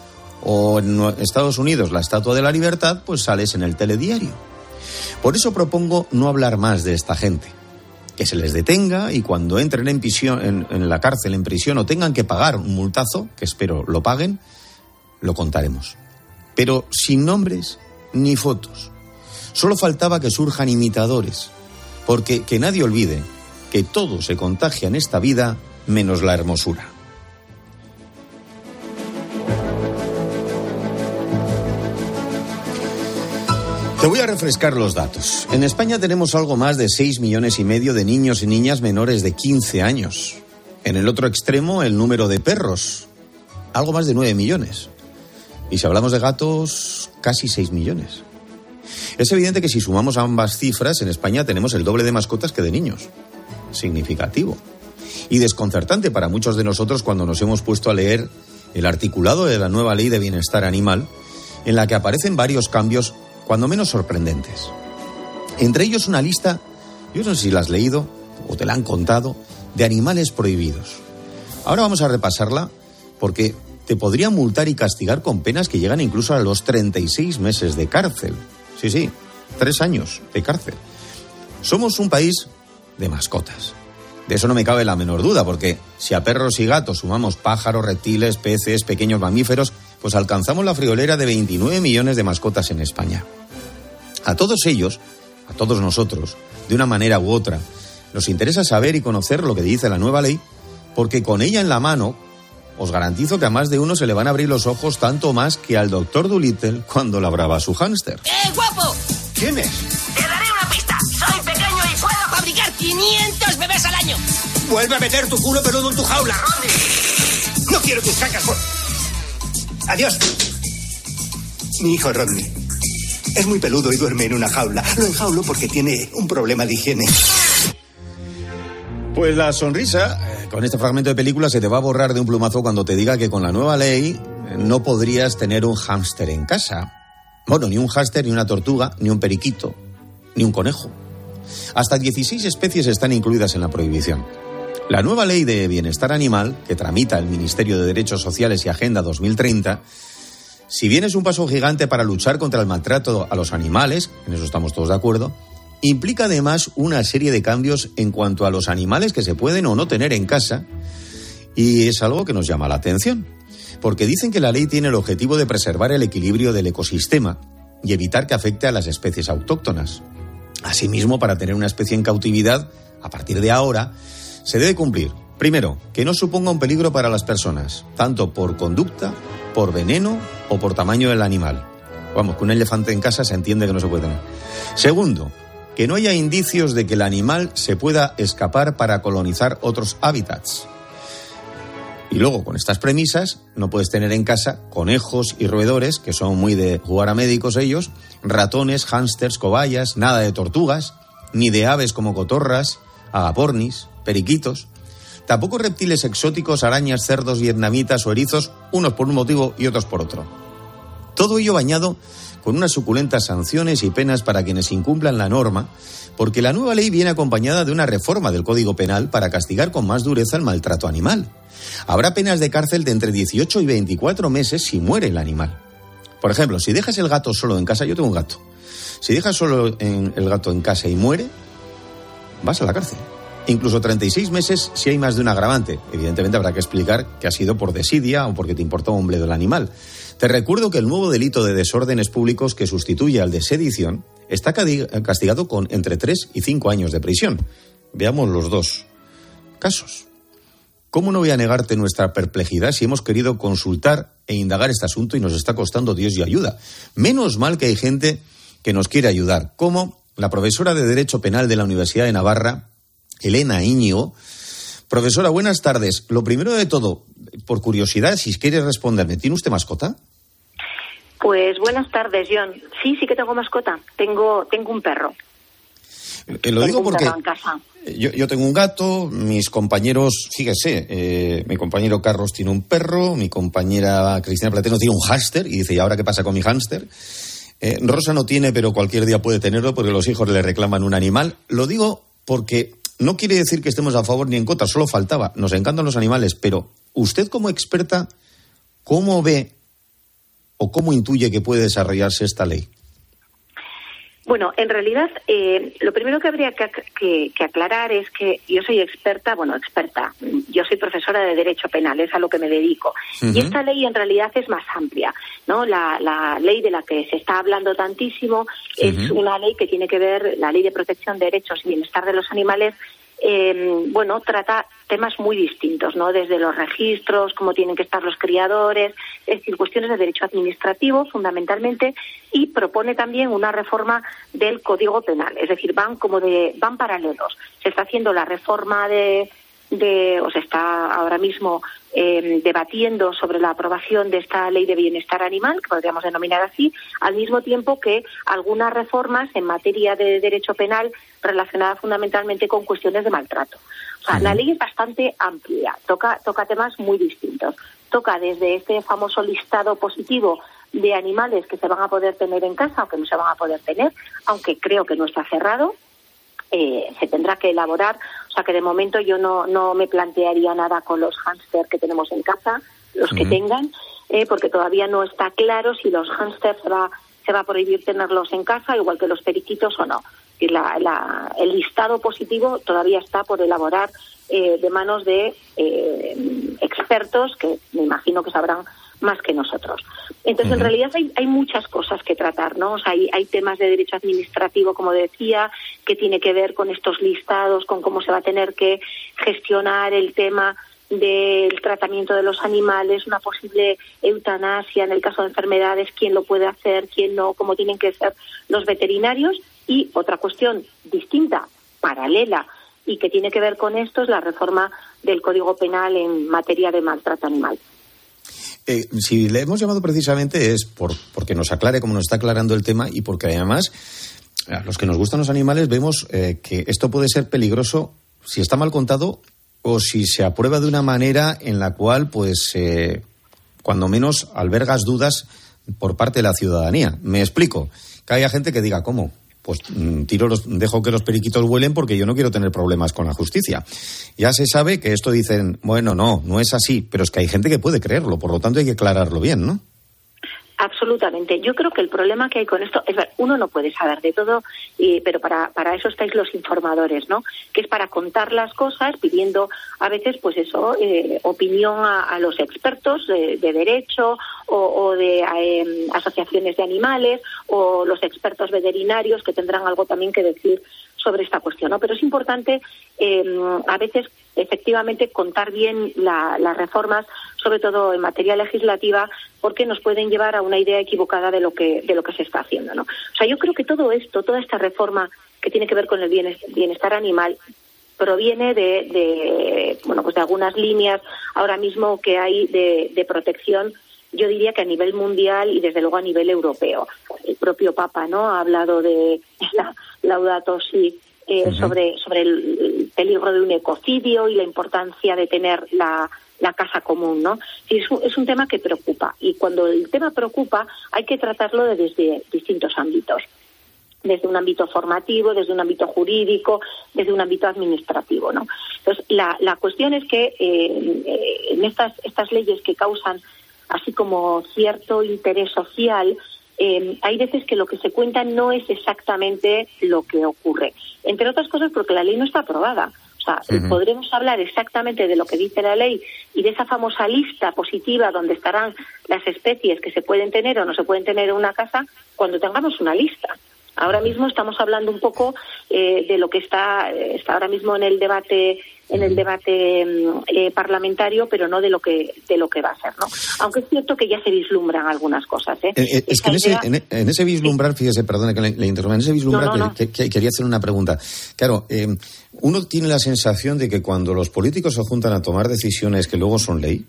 o en Estados Unidos la Estatua de la Libertad, pues sales en el telediario. Por eso propongo no hablar más de esta gente. Que se les detenga y cuando entren en, prisión, en, en la cárcel, en prisión, o tengan que pagar un multazo, que espero lo paguen, lo contaremos. Pero sin nombres ni fotos. Solo faltaba que surjan imitadores. Porque que nadie olvide que todo se contagia en esta vida menos la hermosura. Te voy a refrescar los datos. En España tenemos algo más de seis millones y medio de niños y niñas menores de quince años. En el otro extremo, el número de perros, algo más de nueve millones. Y si hablamos de gatos, casi seis millones. Es evidente que si sumamos ambas cifras, en España tenemos el doble de mascotas que de niños. Significativo. Y desconcertante para muchos de nosotros cuando nos hemos puesto a leer el articulado de la nueva Ley de Bienestar Animal, en la que aparecen varios cambios cuando menos sorprendentes. Entre ellos una lista, yo no sé si la has leído o te la han contado, de animales prohibidos. Ahora vamos a repasarla porque te podrían multar y castigar con penas que llegan incluso a los treinta y seis meses de cárcel. Sí, sí, tres años de cárcel. Somos un país de mascotas. De eso no me cabe la menor duda, porque si a perros y gatos sumamos pájaros, reptiles, peces, pequeños mamíferos, pues alcanzamos la friolera de veintinueve millones de mascotas en España. A todos ellos, a todos nosotros, de una manera u otra, nos interesa saber y conocer lo que dice la nueva ley, porque con ella en la mano os garantizo que a más de uno se le van a abrir los ojos tanto más que al doctor Dolittle cuando labraba a su hámster. ¡Eh, guapo! ¿Quién es? Te daré una pista. Soy pequeño y puedo fabricar quinientos bebés al año. Vuelve a meter tu culo peludo en tu jaula, Rodney. No quiero tus cacas. Por... Adiós. Mi hijo Rodney es muy peludo y duerme en una jaula. Lo enjaulo porque tiene un problema de higiene. Pues la sonrisa, con este fragmento de película, se te va a borrar de un plumazo cuando te diga que con la nueva ley no podrías tener un hámster en casa. Bueno, ni un hámster, ni una tortuga, ni un periquito, ni un conejo. Hasta dieciséis especies están incluidas en la prohibición. La nueva ley de bienestar animal, que tramita el Ministerio de Derechos Sociales y Agenda dos mil treinta, si bien es un paso gigante para luchar contra el maltrato a los animales, en eso estamos todos de acuerdo, implica además una serie de cambios en cuanto a los animales que se pueden o no tener en casa, y es algo que nos llama la atención, porque dicen que la ley tiene el objetivo de preservar el equilibrio del ecosistema y evitar que afecte a las especies autóctonas. Asimismo, para tener una especie en cautividad, a partir de ahora, se debe cumplir, primero, que no suponga un peligro para las personas, tanto por conducta, por veneno o por tamaño del animal. Vamos, que un elefante en casa se entiende que no se puede tener. Segundo, que no haya indicios de que el animal se pueda escapar para colonizar otros hábitats. Y luego, con estas premisas, no puedes tener en casa conejos y roedores, que son muy de jugar a médicos ellos, ratones, hámsters, cobayas, nada de tortugas, ni de aves como cotorras, agapornis, periquitos, tampoco reptiles exóticos, arañas, cerdos vietnamitas o erizos, unos por un motivo y otros por otro. Todo ello bañado con unas suculentas sanciones y penas para quienes incumplan la norma, porque la nueva ley viene acompañada de una reforma del Código Penal para castigar con más dureza el maltrato animal. Habrá penas de cárcel de entre dieciocho y veinticuatro meses si muere el animal. Por ejemplo, si dejas el gato solo en casa, yo tengo un gato, si dejas solo en el gato en casa y muere, vas a la cárcel. Incluso treinta y seis meses si hay más de un agravante. Evidentemente habrá que explicar que ha sido por desidia o porque te importó un bledo el animal. Te recuerdo que el nuevo delito de desórdenes públicos que sustituye al de sedición está castigado con entre tres y cinco años de prisión. Veamos los dos casos. ¿Cómo no voy a negarte nuestra perplejidad si hemos querido consultar e indagar este asunto y nos está costando Dios y ayuda? Menos mal que hay gente que nos quiere ayudar, como la profesora de Derecho Penal de la Universidad de Navarra, Elena Íñigo. Profesora, buenas tardes. Lo primero de todo, por curiosidad, si quiere responderme, ¿tiene usted mascota? Pues buenas tardes, John. Sí, sí que tengo mascota. Tengo, tengo un perro. Eh, lo tengo digo un porque perro en casa. Yo, yo tengo un gato, mis compañeros, fíjese, eh, mi compañero Carlos tiene un perro, mi compañera Cristina Platero tiene un hámster, y dice, ¿y ahora qué pasa con mi hámster? Eh, Rosa no tiene, pero cualquier día puede tenerlo porque los hijos le reclaman un animal. Lo digo porque no quiere decir que estemos a favor ni en contra, solo faltaba. Nos encantan los animales, pero usted como experta, ¿cómo ve o cómo intuye que puede desarrollarse esta ley? Bueno, en realidad, eh, lo primero que habría que, que, que aclarar es que yo soy experta, bueno, experta, yo soy profesora de Derecho Penal, es a lo que me dedico. Uh-huh. Y esta ley en realidad es más amplia, ¿no? La, la ley de la que se está hablando tantísimo es uh-huh. una ley que tiene que ver, la Ley de Protección de Derechos y Bienestar de los Animales, eh, bueno, trata temas muy distintos, ¿no? Desde los registros, cómo tienen que estar los criadores, es decir, cuestiones de derecho administrativo fundamentalmente, y propone también una reforma del Código Penal, es decir, van como de van paralelos. Se está haciendo la reforma de de o se está ahora mismo eh, debatiendo sobre la aprobación de esta ley de bienestar animal, que podríamos denominar así, al mismo tiempo que algunas reformas en materia de derecho penal relacionadas fundamentalmente con cuestiones de maltrato. O sea, la ley es bastante amplia, toca, toca temas muy distintos. Toca desde este famoso listado positivo de animales que se van a poder tener en casa o que no se van a poder tener, aunque creo que no está cerrado. Eh, se tendrá que elaborar, o sea que de momento yo no, no me plantearía nada con los hámster que tenemos en casa, los uh-huh. que tengan, eh, porque todavía no está claro si los hámsters se va, se va a prohibir tenerlos en casa, igual que los periquitos o no. Y la, la, el listado positivo todavía está por elaborar eh, de manos de eh, expertos que me imagino que sabrán más que nosotros. Entonces, uh-huh. en realidad hay, hay muchas cosas que tratar, ¿no? O sea, hay, hay temas de derecho administrativo, como decía, que tiene que ver con estos listados, con cómo se va a tener que gestionar el tema del tratamiento de los animales, una posible eutanasia en el caso de enfermedades, quién lo puede hacer, quién no, cómo tienen que ser los veterinarios. Y otra cuestión distinta, paralela, y que tiene que ver con esto, es la reforma del Código Penal en materia de maltrato animal. Eh, si le hemos llamado precisamente es por, porque nos aclare como nos está aclarando el tema y porque además a los que nos gustan los animales vemos eh, que esto puede ser peligroso si está mal contado o si se aprueba de una manera en la cual, pues, eh, cuando menos albergas dudas por parte de la ciudadanía. Me explico. Que haya gente que diga, ¿cómo? Pues tiro los, dejo que los periquitos vuelen porque yo no quiero tener problemas con la justicia. Ya se sabe que esto dicen, bueno, no, no es así, pero es que hay gente que puede creerlo, por lo tanto hay que aclararlo bien, ¿no? Absolutamente. Yo creo que el problema que hay con esto es, uno no puede saber de todo, eh, pero para para eso estáis los informadores, ¿no? Que es para contar las cosas, pidiendo a veces, pues eso, eh, opinión a, a los expertos de, de derecho o, o de eh, asociaciones de animales o los expertos veterinarios que tendrán algo también que decir sobre esta cuestión, ¿no? Pero es importante eh, a veces efectivamente contar bien la, las reformas, sobre todo en materia legislativa, porque nos pueden llevar a una idea equivocada de lo que de lo que se está haciendo, ¿no? O sea, yo creo que todo esto, toda esta reforma que tiene que ver con el bienestar animal proviene de, de bueno, pues de algunas líneas ahora mismo que hay de, de protección. Yo diría que a nivel mundial y desde luego a nivel europeo. El propio Papa, ¿no?, ha hablado de la Laudato Si eh, uh-huh. sobre sobre el peligro de un ecocidio y la importancia de tener la la casa común, ¿no? Sí, es un, es un tema que preocupa, y cuando el tema preocupa hay que tratarlo desde distintos ámbitos, desde un ámbito formativo, desde un ámbito jurídico, desde un ámbito administrativo, ¿no? Entonces, la, la cuestión es que eh, en estas estas leyes que causan así como cierto interés social, eh, hay veces que lo que se cuenta no es exactamente lo que ocurre. Entre otras cosas porque la ley no está aprobada. O sea, uh-huh. podremos hablar exactamente de lo que dice la ley y de esa famosa lista positiva donde estarán las especies que se pueden tener o no se pueden tener en una casa cuando tengamos una lista. Ahora mismo estamos hablando un poco eh, de lo que está está ahora mismo en el debate en el debate eh, parlamentario, pero no de lo que de lo que va a ser, ¿no? Aunque es cierto que ya se vislumbran algunas cosas, ¿eh? eh es que en ese, en, en ese vislumbrar, sí. fíjese, perdone que le, le interrumpa, en ese vislumbrar no, no, no. Que, que, quería hacer una pregunta. Claro, eh, uno tiene la sensación de que cuando los políticos se juntan a tomar decisiones que luego son ley,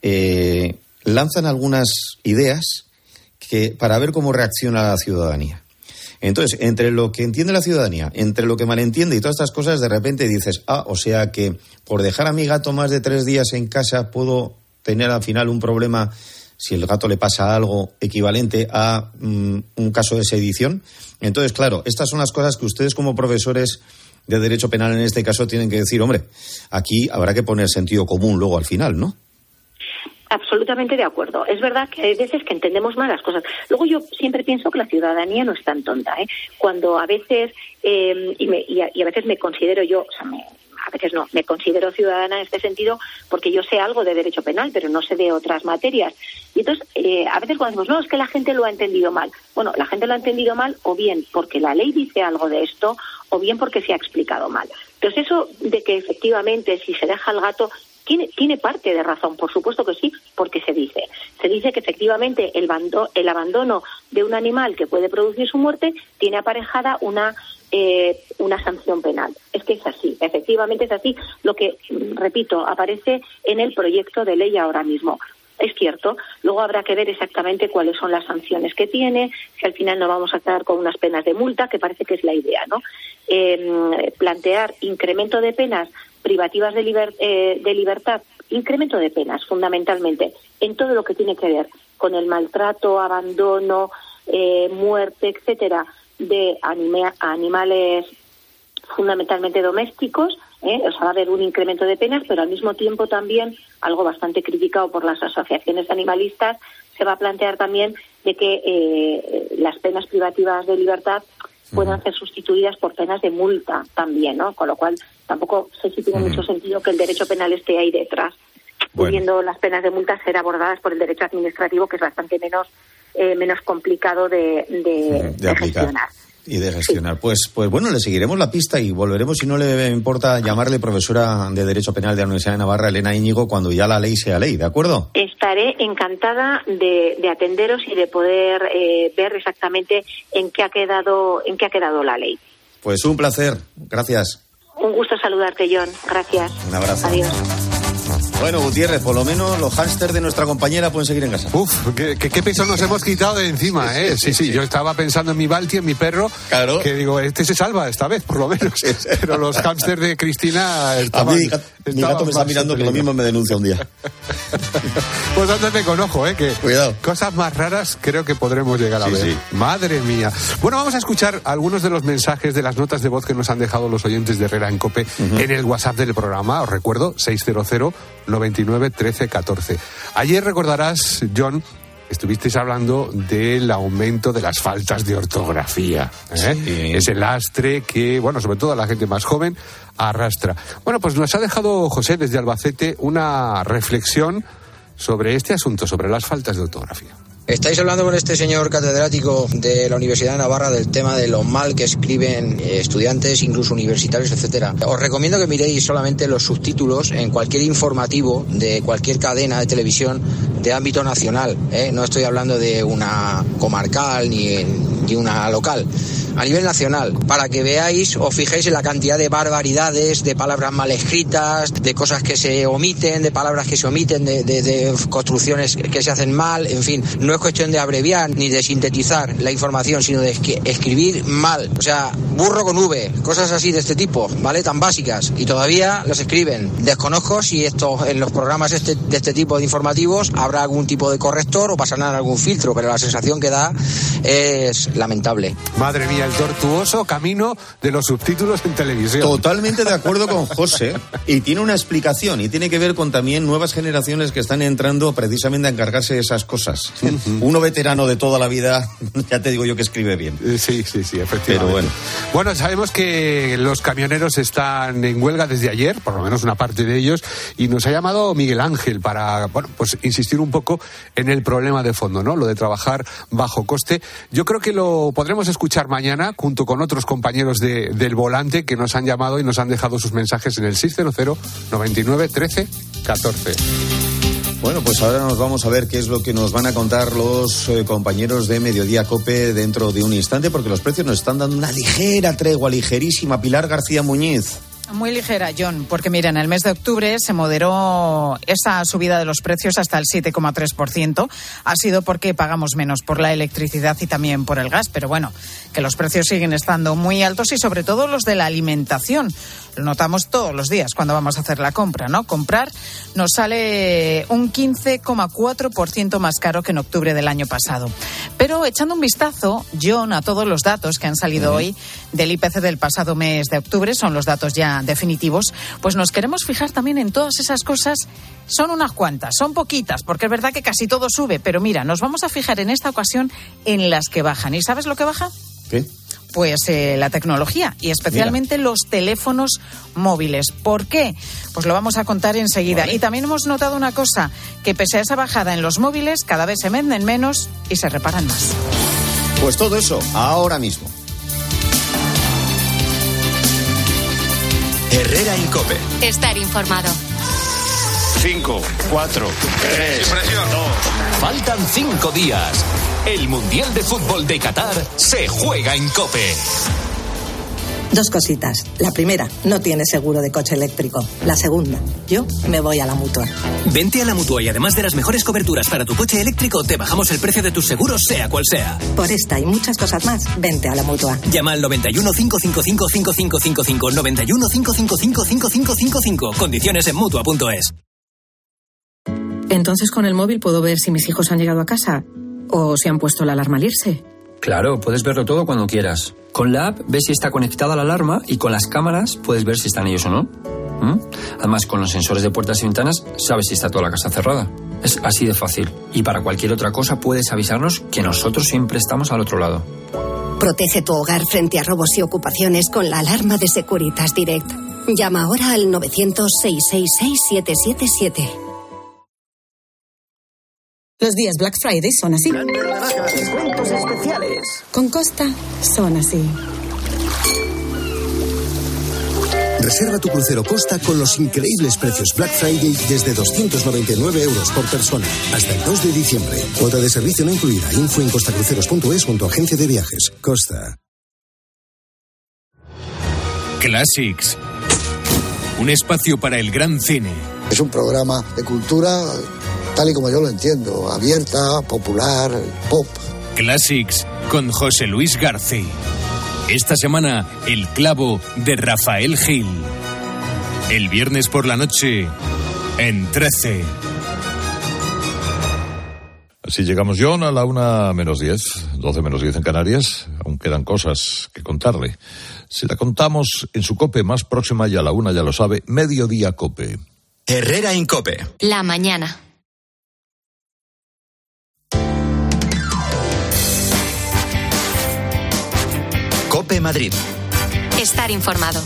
eh, lanzan algunas ideas que para ver cómo reacciona la ciudadanía. Entonces, entre lo que entiende la ciudadanía, entre lo que malentiende y todas estas cosas, de repente dices, ah, o sea que por dejar a mi gato más de tres días en casa puedo tener al final un problema si el gato le pasa algo equivalente a um, un caso de sedición. Entonces, claro, estas son las cosas que ustedes como profesores de Derecho Penal en este caso tienen que decir, hombre, aquí habrá que poner sentido común luego al final, ¿no? Absolutamente de acuerdo. Es verdad que hay veces que entendemos mal las cosas. Luego yo siempre pienso que la ciudadanía no es tan tonta, ¿eh? Cuando a veces, eh, y, me, y, a, y a veces me considero yo, o sea, me, a veces no, me considero ciudadana en este sentido porque yo sé algo de derecho penal, pero no sé de otras materias. Y entonces, eh, a veces cuando decimos, no, es que la gente lo ha entendido mal. Bueno, la gente lo ha entendido mal o bien porque la ley dice algo de esto o bien porque se ha explicado mal. Entonces eso de que efectivamente si se deja al gato... Tiene, tiene parte de razón, por supuesto que sí, porque se dice. Se dice que efectivamente el, bando, el abandono de un animal que puede producir su muerte tiene aparejada una eh, una sanción penal. Es que es así, efectivamente es así. Lo que, repito, aparece en el proyecto de ley ahora mismo. Es cierto, luego habrá que ver exactamente cuáles son las sanciones que tiene, si al final no vamos a quedar con unas penas de multa, que parece que es la idea, ¿no? Eh, plantear incremento de penas privativas de, liber, eh, de libertad, incremento de penas fundamentalmente en todo lo que tiene que ver con el maltrato, abandono, eh, muerte, etcétera, de anima, animales fundamentalmente domésticos, ¿eh? O sea, va a haber un incremento de penas, pero al mismo tiempo también, algo bastante criticado por las asociaciones animalistas, se va a plantear también de que eh, las penas privativas de libertad puedan ser sustituidas por penas de multa también, ¿no? Con lo cual tampoco sé si tiene uh-huh. mucho sentido que el derecho penal esté ahí detrás, bueno. pudiendo las penas de multa ser abordadas por el derecho administrativo, que es bastante menos eh, menos complicado de, de, uh-huh. de, de gestionar. Y de gestionar. Pues, pues bueno, le seguiremos la pista y volveremos, si no le importa, llamarle profesora de Derecho Penal de la Universidad de Navarra, Elena Íñigo, cuando ya la ley sea ley, ¿de acuerdo? Estaré encantada de, de atenderos y de poder eh, ver exactamente en qué ha quedado, en qué ha quedado la ley. Pues un placer. Gracias. Un gusto saludarte, John. Gracias. Un abrazo. Adiós. Bueno, Gutiérrez, por lo menos los hámsters de nuestra compañera pueden seguir en casa. Uf, qué, qué, qué peso nos hemos quitado de encima, ¿eh? Sí, sí, sí, yo estaba pensando en mi Balti, en mi perro, claro. Que digo, este se salva esta vez, por lo menos. Pero los hámsters de Cristina estaban... A mí, mi gato me está mirando que lo mismo me denuncia un día. Pues ándate con ojo, ¿eh? Que cuidado. Cosas más raras creo que podremos llegar a sí, ver. Sí. Madre mía. Bueno, vamos a escuchar algunos de los mensajes de las notas de voz que nos han dejado los oyentes de Herrera en COPE uh-huh. en el WhatsApp del programa. Os recuerdo, seiscientos noventa y nueve trece catorce. Ayer recordarás, John, estuvisteis hablando del aumento de las faltas de ortografía, ¿eh? Sí. Ese lastre que, bueno, sobre todo a la gente más joven, arrastra. Bueno, pues nos ha dejado José desde Albacete una reflexión sobre este asunto, sobre las faltas de ortografía. Estáis hablando con este señor catedrático de la Universidad de Navarra del tema de lo mal que escriben estudiantes, incluso universitarios, etcétera. Os recomiendo que miréis solamente los subtítulos en cualquier informativo de cualquier cadena de televisión de ámbito nacional, ¿eh? No estoy hablando de una comarcal ni, ni una local. A nivel nacional, para que veáis, os fijéis en la cantidad de barbaridades, de palabras mal escritas, de cosas que se omiten, de palabras que se omiten, de, de, de construcciones que se hacen mal, en fin, no es cuestión de abreviar ni de sintetizar la información, sino de escribir mal, o sea, burro con V, cosas así de este tipo, ¿vale? Tan básicas, y todavía las escriben. Desconozco si esto en los programas este, de este tipo de informativos habrá algún tipo de corrector o pasarán algún filtro, pero la sensación que da es lamentable. Madre mía, el tortuoso camino de los subtítulos en televisión. Totalmente de acuerdo con José, y tiene una explicación, y tiene que ver con también nuevas generaciones que están entrando precisamente a encargarse de esas cosas. Uh-huh. Uno veterano de toda la vida, ya te digo yo que escribe bien. Sí, sí, sí, efectivamente. Pero bueno. Bueno, sabemos que los camioneros están en huelga desde ayer, por lo menos una parte de ellos, y nos ha llamado Miguel Ángel para, bueno, pues insistir un poco en el problema de fondo, ¿no? Lo de trabajar bajo coste. Yo creo que lo podremos escuchar mañana junto con otros compañeros de, del volante que nos han llamado y nos han dejado sus mensajes en el seiscientos noventa y nueve trece catorce. Bueno, pues ahora nos vamos a ver qué es lo que nos van a contar los eh, compañeros de Mediodía COPE dentro de un instante, porque los precios nos están dando una ligera tregua, ligerísima. Pilar García Muñiz. Muy ligera, John, porque mira, en el mes de octubre se moderó esa subida de los precios hasta el siete coma tres por ciento. Ha sido porque pagamos menos por la electricidad y también por el gas, pero bueno, que los precios siguen estando muy altos y sobre todo los de la alimentación. Lo notamos todos los días cuando vamos a hacer la compra, ¿no? Comprar nos sale un quince coma cuatro por ciento más caro que en octubre del año pasado. Pero echando un vistazo, John, a todos los datos que han salido uh-huh. hoy del I P C del pasado mes de octubre, son los datos ya definitivos, pues nos queremos fijar también en todas esas cosas. Son unas cuantas, son poquitas, porque es verdad que casi todo sube, pero mira, nos vamos a fijar en esta ocasión en las que bajan. ¿Y sabes lo que baja? ¿Qué? Pues eh, la tecnología y especialmente Mira. los teléfonos móviles. ¿Por qué? Pues lo vamos a contar enseguida. Vale. Y también hemos notado una cosa, que pese a esa bajada en los móviles, cada vez se venden menos y se reparan más. Pues todo eso, ahora mismo. Herrera en COPE. Estar informado. Cinco, cuatro, tres, dos. Faltan cinco días. El Mundial de Fútbol de Qatar se juega en COPE. Dos cositas. La primera, no tienes seguro de coche eléctrico. La segunda, yo me voy a la Mutua. Vente a la Mutua y además de las mejores coberturas para tu coche eléctrico, te bajamos el precio de tus seguros, sea cual sea. Por esta y muchas cosas más, vente a la Mutua. Llama al noventa y uno, cinco cinco cinco, cinco cinco cinco cinco, noventa y uno, cinco cinco cinco, cinco cinco cinco cinco. Condiciones en Mutua punto es. Entonces con el móvil puedo ver si mis hijos han llegado a casa o si han puesto la alarma al irse. Claro, puedes verlo todo cuando quieras. Con la app ves si está conectada la alarma y con las cámaras puedes ver si están ellos o no. ¿Mm? Además, con los sensores de puertas y ventanas sabes si está toda la casa cerrada. Es así de fácil. Y para cualquier otra cosa puedes avisarnos que nosotros siempre estamos al otro lado. Protege tu hogar frente a robos y ocupaciones con la alarma de Securitas Direct. Llama ahora al novecientos, seiscientos sesenta y seis, siete siete siete. Los días Black Friday son así. Grandes rebajas, descuentos especiales. Con Costa son así. Reserva tu crucero Costa con los increíbles precios Black Friday desde doscientos noventa y nueve euros por persona. Hasta el dos de diciembre. Cuota de servicio no incluida. Info en costacruceros punto es con tu agencia de viajes. Costa. Classics. Un espacio para el gran cine. Es un programa de cultura tal y como yo lo entiendo. Abierta, popular, pop. Classics con José Luis García. Esta semana, El clavo de Rafael Gil. El viernes por la noche, en trece. Así llegamos, John, a la una menos diez, doce menos diez en Canarias. Aún quedan cosas que contarle. Si la contamos en su COPE más próxima, ya a la una, ya lo sabe, Mediodía COPE. Herrera en COPE. La mañana. COPE Madrid. Estar informado.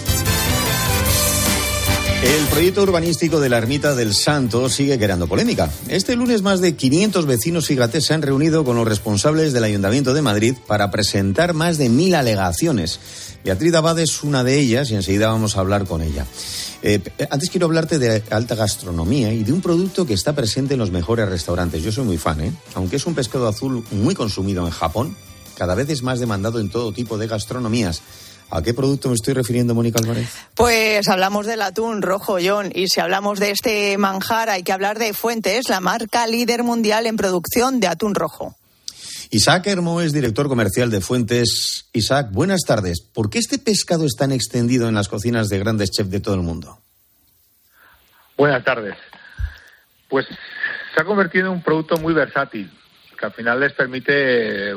El proyecto urbanístico de la Ermita del Santo sigue creando polémica. Este lunes más de quinientos vecinos, fíjate, se han reunido con los responsables del Ayuntamiento de Madrid para presentar más de mil alegaciones. Beatriz Abad es una de ellas y enseguida vamos a hablar con ella. Eh, antes quiero hablarte de alta gastronomía y de un producto que está presente en los mejores restaurantes. Yo soy muy fan, ¿eh? Aunque es un pescado azul muy consumido en Japón, cada vez es más demandado en todo tipo de gastronomías. ¿A qué producto me estoy refiriendo, Mónica Álvarez? Pues hablamos del atún rojo, John, y si hablamos de este manjar hay que hablar de Fuentes, la marca líder mundial en producción de atún rojo. Isaac Hermo es director comercial de Fuentes. Isaac, buenas tardes. ¿Por qué este pescado es tan extendido en las cocinas de grandes chefs de todo el mundo? Buenas tardes. Pues se ha convertido en un producto muy versátil, que al final les permite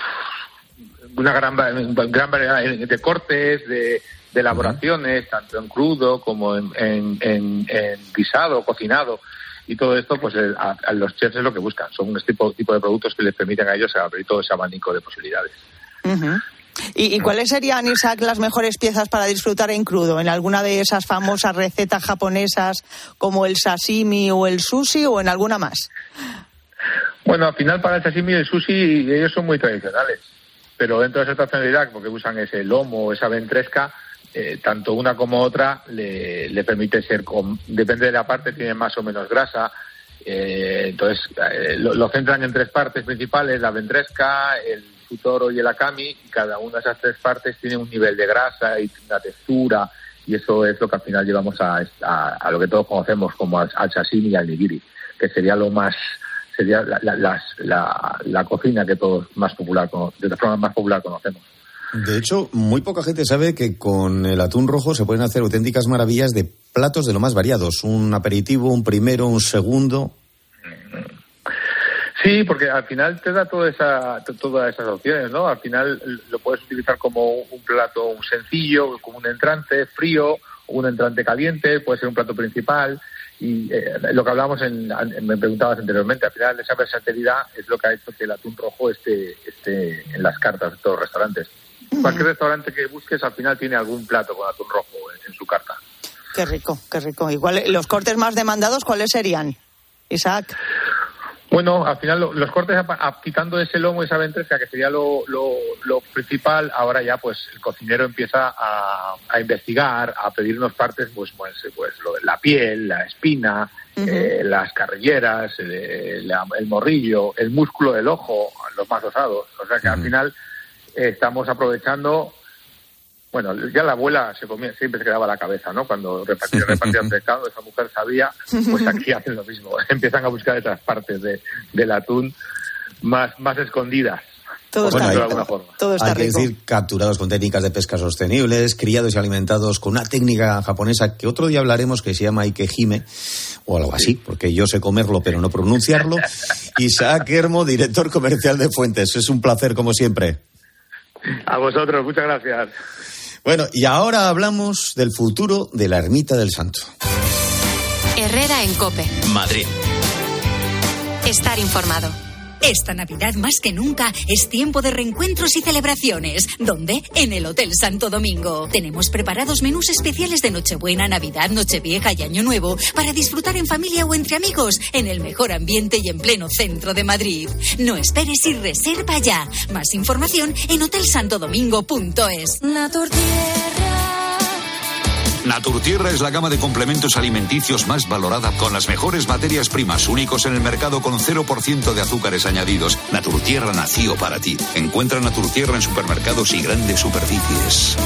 una gran, gran variedad de cortes, de, de elaboraciones, tanto en crudo como en, en, en, en guisado, cocinado. Y todo esto, pues a, a los chefs es lo que buscan. Son un tipo, tipo de productos que les permiten a ellos abrir todo ese abanico de posibilidades. Uh-huh. ¿Y, ¿Y cuáles serían, Isaac, las mejores piezas para disfrutar en crudo? ¿En alguna de esas famosas recetas japonesas como el sashimi o el sushi o en alguna más? Bueno, al final para el sashimi y el sushi ellos son muy tradicionales. Pero dentro de esa estacionalidad, porque usan ese lomo, esa ventresca, eh, tanto una como otra le, le permite ser, con, depende de la parte, tiene más o menos grasa. Eh, entonces, eh, lo, lo centran en tres partes principales, la ventresca, el futoro y el akami, y cada una de esas tres partes tiene un nivel de grasa y una textura, y eso es lo que al final llevamos a, a, a lo que todos conocemos como al, al sashimi y al nigiri, que sería lo más... sería la, la, la, la, la cocina que todos más popular, de la forma más popular conocemos. De hecho, muy poca gente sabe que con el atún rojo se pueden hacer auténticas maravillas de platos de lo más variados. Un aperitivo, un primero, un segundo. Sí, porque al final te da toda esa, todas esas opciones, ¿no? Al final lo puedes utilizar como un plato un sencillo, como un entrante frío, un entrante caliente, puede ser un plato principal. Y eh, lo que hablábamos, en, en, me preguntabas anteriormente, al final esa versatilidad es lo que ha hecho que el atún rojo esté, esté en las cartas de todos los restaurantes. Uh-huh. Cualquier restaurante que busques al final tiene algún plato con atún rojo en, en su carta. Qué rico, qué rico. ¿Y cuál, los cortes más demandados cuáles serían, Isaac? Bueno, al final los cortes, quitando ese lomo, esa ventresca, que sería lo, lo, lo principal, ahora ya pues el cocinero empieza a, a investigar, a pedir unas partes, pues, pues, pues lo de la piel, la espina, uh-huh. eh, las carrilleras, el, la, el morrillo, el músculo del ojo, los más osados. O sea que uh-huh. al final eh, estamos aprovechando... Bueno, ya la abuela se comía, siempre se quedaba la cabeza, ¿no? Cuando repartía, repartía el pescado, esa mujer sabía, pues aquí hacen lo mismo. Empiezan a buscar otras partes de, del atún más, más escondidas. Todo bueno, está hay, de alguna forma. Todo está hay que rico. decir, capturados con técnicas de pesca sostenibles, criados y alimentados con una técnica japonesa que otro día hablaremos, que se llama ikehime, o algo así, porque yo sé comerlo pero no pronunciarlo. Isaac Hermo, director comercial de Fuentes. Es un placer, como siempre. A vosotros, muchas gracias. Bueno, y ahora hablamos del futuro de la Ermita del Santo. Herrera en COPE. Madrid. Estar informado. Esta Navidad más que nunca es tiempo de reencuentros y celebraciones. ¿Dónde? En el Hotel Santo Domingo. Tenemos preparados menús especiales de Nochebuena, Navidad, Nochevieja y Año Nuevo para disfrutar en familia o entre amigos en el mejor ambiente y en pleno centro de Madrid. No esperes y reserva ya. Más información en hotel santo domingo punto es. Naturtierra es la gama de complementos alimenticios más valorada, con las mejores materias primas, únicos en el mercado, con cero por ciento de azúcares añadidos. Naturtierra nació para ti. Encuentra Naturtierra en supermercados y grandes superficies.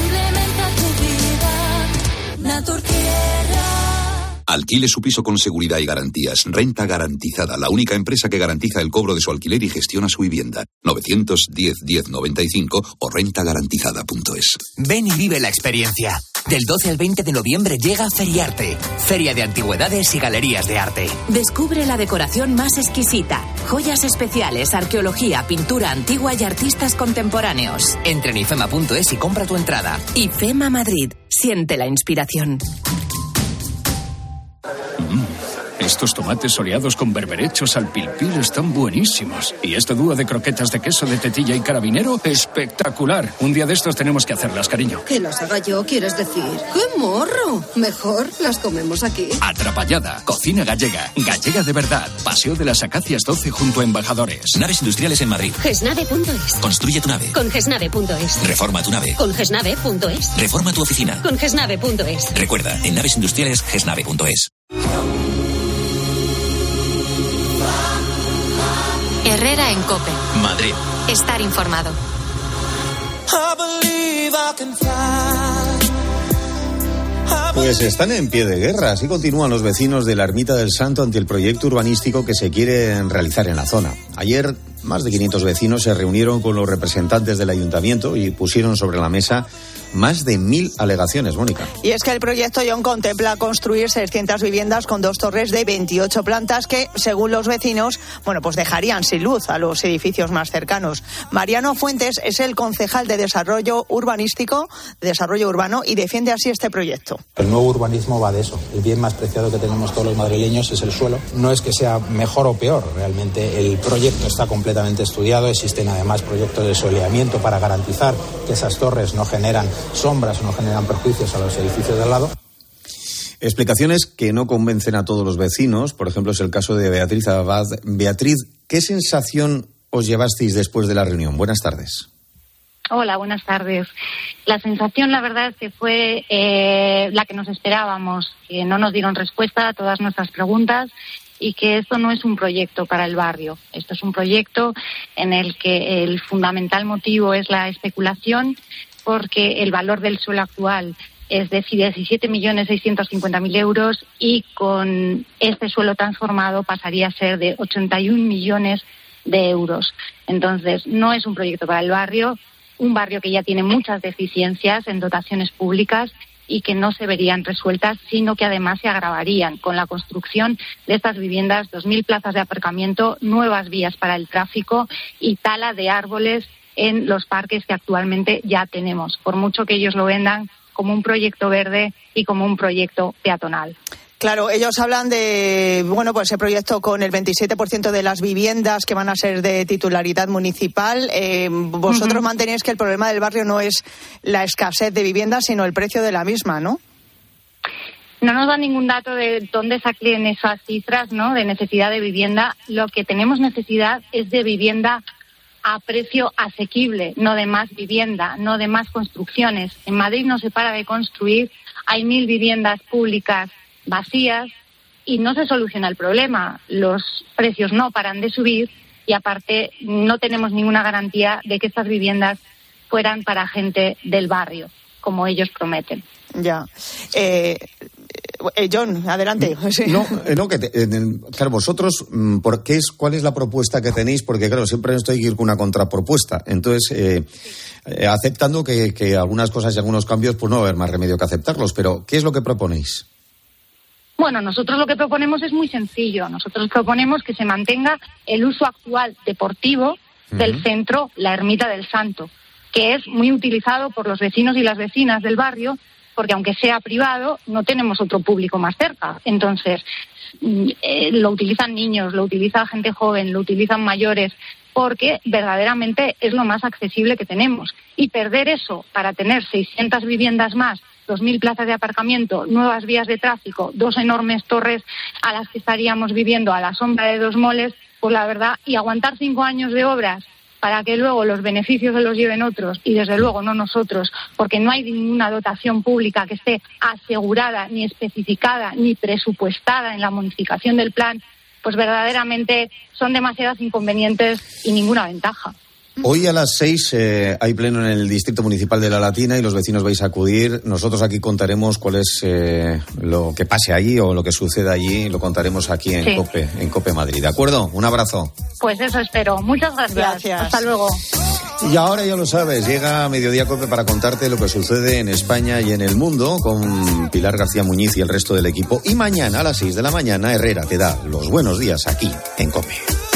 Alquile su piso con seguridad y garantías. Renta Garantizada, la única empresa que garantiza el cobro de su alquiler y gestiona su vivienda. novecientos diez, diez noventa y cinco o renta garantizada punto es. Ven y vive la experiencia. Del doce al veinte de noviembre llega Feriarte, Feria de Antigüedades y Galerías de Arte. Descubre la decoración más exquisita, joyas especiales, arqueología, pintura antigua y artistas contemporáneos. Entra en ifema punto es y compra tu entrada. IFEMA Madrid. Siente la inspiración. Estos tomates soleados con berberechos al pil pil están buenísimos. Y este dúo de croquetas de queso de tetilla y carabinero, espectacular. Un día de estos tenemos que hacerlas, cariño. Que las haga yo, ¿quieres decir? ¡Qué morro! Mejor las comemos aquí. Atrapallada, cocina gallega, gallega de verdad. Paseo de las Acacias doce junto a Embajadores. Naves industriales en Madrid. gesnave punto es. Construye tu nave. Con gesnave punto es. Reforma tu nave. Con gesnave punto es. Reforma tu oficina. Con gesnave punto es. Recuerda, en naves industriales, gesnave punto es. Herrera en COPE. Madrid. Estar informado. Pues están en pie de guerra. Así continúan los vecinos de la Ermita del Santo ante el proyecto urbanístico que se quiere realizar en la zona. Ayer, más de quinientos vecinos se reunieron con los representantes del ayuntamiento y pusieron sobre la mesa más de mil alegaciones, Mónica. Y es que el proyecto John contempla construir seiscientas viviendas con dos torres de veintiocho plantas que, según los vecinos, bueno, pues dejarían sin luz a los edificios más cercanos. Mariano Fuentes es el concejal de Desarrollo Urbanístico, de Desarrollo Urbano, y defiende así este proyecto. El nuevo urbanismo va de eso. El bien más preciado que tenemos todos los madrileños es el suelo. No es que sea mejor o peor, realmente el proyecto está completamente estudiado. Existen además proyectos de soleamiento para garantizar que esas torres no generan sombras, no generan perjuicios a los edificios de al lado. Explicaciones que no convencen a todos los vecinos. Por ejemplo, es el caso de Beatriz Abad. Beatriz, ¿qué sensación os llevasteis después de la reunión? Buenas tardes. Hola, buenas tardes. La sensación, la verdad, es que fue eh, la que nos esperábamos, que no nos dieron respuesta a todas nuestras preguntas y que esto no es un proyecto para el barrio. Esto es un proyecto en el que el fundamental motivo es la especulación, porque el valor del suelo actual es de diecisiete millones seiscientos cincuenta mil euros y con este suelo transformado pasaría a ser de ochenta y un millones de euros. Entonces, no es un proyecto para el barrio, un barrio que ya tiene muchas deficiencias en dotaciones públicas y que no se verían resueltas, sino que además se agravarían con la construcción de estas viviendas, dos mil plazas de aparcamiento, nuevas vías para el tráfico y tala de árboles en los parques que actualmente ya tenemos, por mucho que ellos lo vendan como un proyecto verde y como un proyecto peatonal. Claro, ellos hablan de, bueno, pues ese proyecto con el veintisiete por ciento de las viviendas que van a ser de titularidad municipal. Eh, vosotros uh-huh. mantenéis que el problema del barrio no es la escasez de viviendas, sino el precio de la misma, ¿no? No nos dan ningún dato de dónde saquen esas cifras, ¿no?, de necesidad de vivienda. Lo que tenemos necesidad es de vivienda a precio asequible, no de más vivienda, no de más construcciones. En Madrid no se para de construir, hay mil viviendas públicas vacías y no se soluciona el problema. Los precios no paran de subir y aparte no tenemos ninguna garantía de que estas viviendas fueran para gente del barrio, como ellos prometen. Ya. Eh... Eh, John, adelante. No, no que te, eh, claro, vosotros, ¿por qué es, ¿cuál es la propuesta que tenéis? Porque, claro, siempre esto hay que ir con una contrapropuesta. Entonces, eh, eh, aceptando que, que algunas cosas y algunos cambios, pues no va a haber más remedio que aceptarlos. Pero, ¿qué es lo que proponéis? Bueno, nosotros lo que proponemos es muy sencillo. Nosotros proponemos que se mantenga el uso actual deportivo uh-huh. del centro, la Ermita del Santo, que es muy utilizado por los vecinos y las vecinas del barrio, porque aunque sea privado, no tenemos otro público más cerca. Entonces, eh, lo utilizan niños, lo utiliza gente joven, lo utilizan mayores, porque verdaderamente es lo más accesible que tenemos. Y perder eso para tener seiscientas viviendas más, dos mil plazas de aparcamiento, nuevas vías de tráfico, dos enormes torres a las que estaríamos viviendo a la sombra de dos moles, pues la verdad, y aguantar cinco años de obras para que luego los beneficios se los lleven otros y desde luego no nosotros, porque no hay ninguna dotación pública que esté asegurada, ni especificada, ni presupuestada en la modificación del plan, pues verdaderamente son demasiados inconvenientes y ninguna ventaja. Hoy a las seis eh, hay pleno en el Distrito Municipal de La Latina y los vecinos vais a acudir. Nosotros aquí contaremos cuál es eh, lo que pase allí o lo que suceda allí. Lo contaremos aquí en, sí. COPE, en COPE Madrid. ¿De acuerdo? Un abrazo. Pues eso espero. Muchas gracias. gracias. Hasta luego. Y ahora ya lo sabes, llega Mediodía COPE para contarte lo que sucede en España y en el mundo con Pilar García Muñiz y el resto del equipo. Y mañana a las seis de la mañana Herrera te da los buenos días aquí en COPE.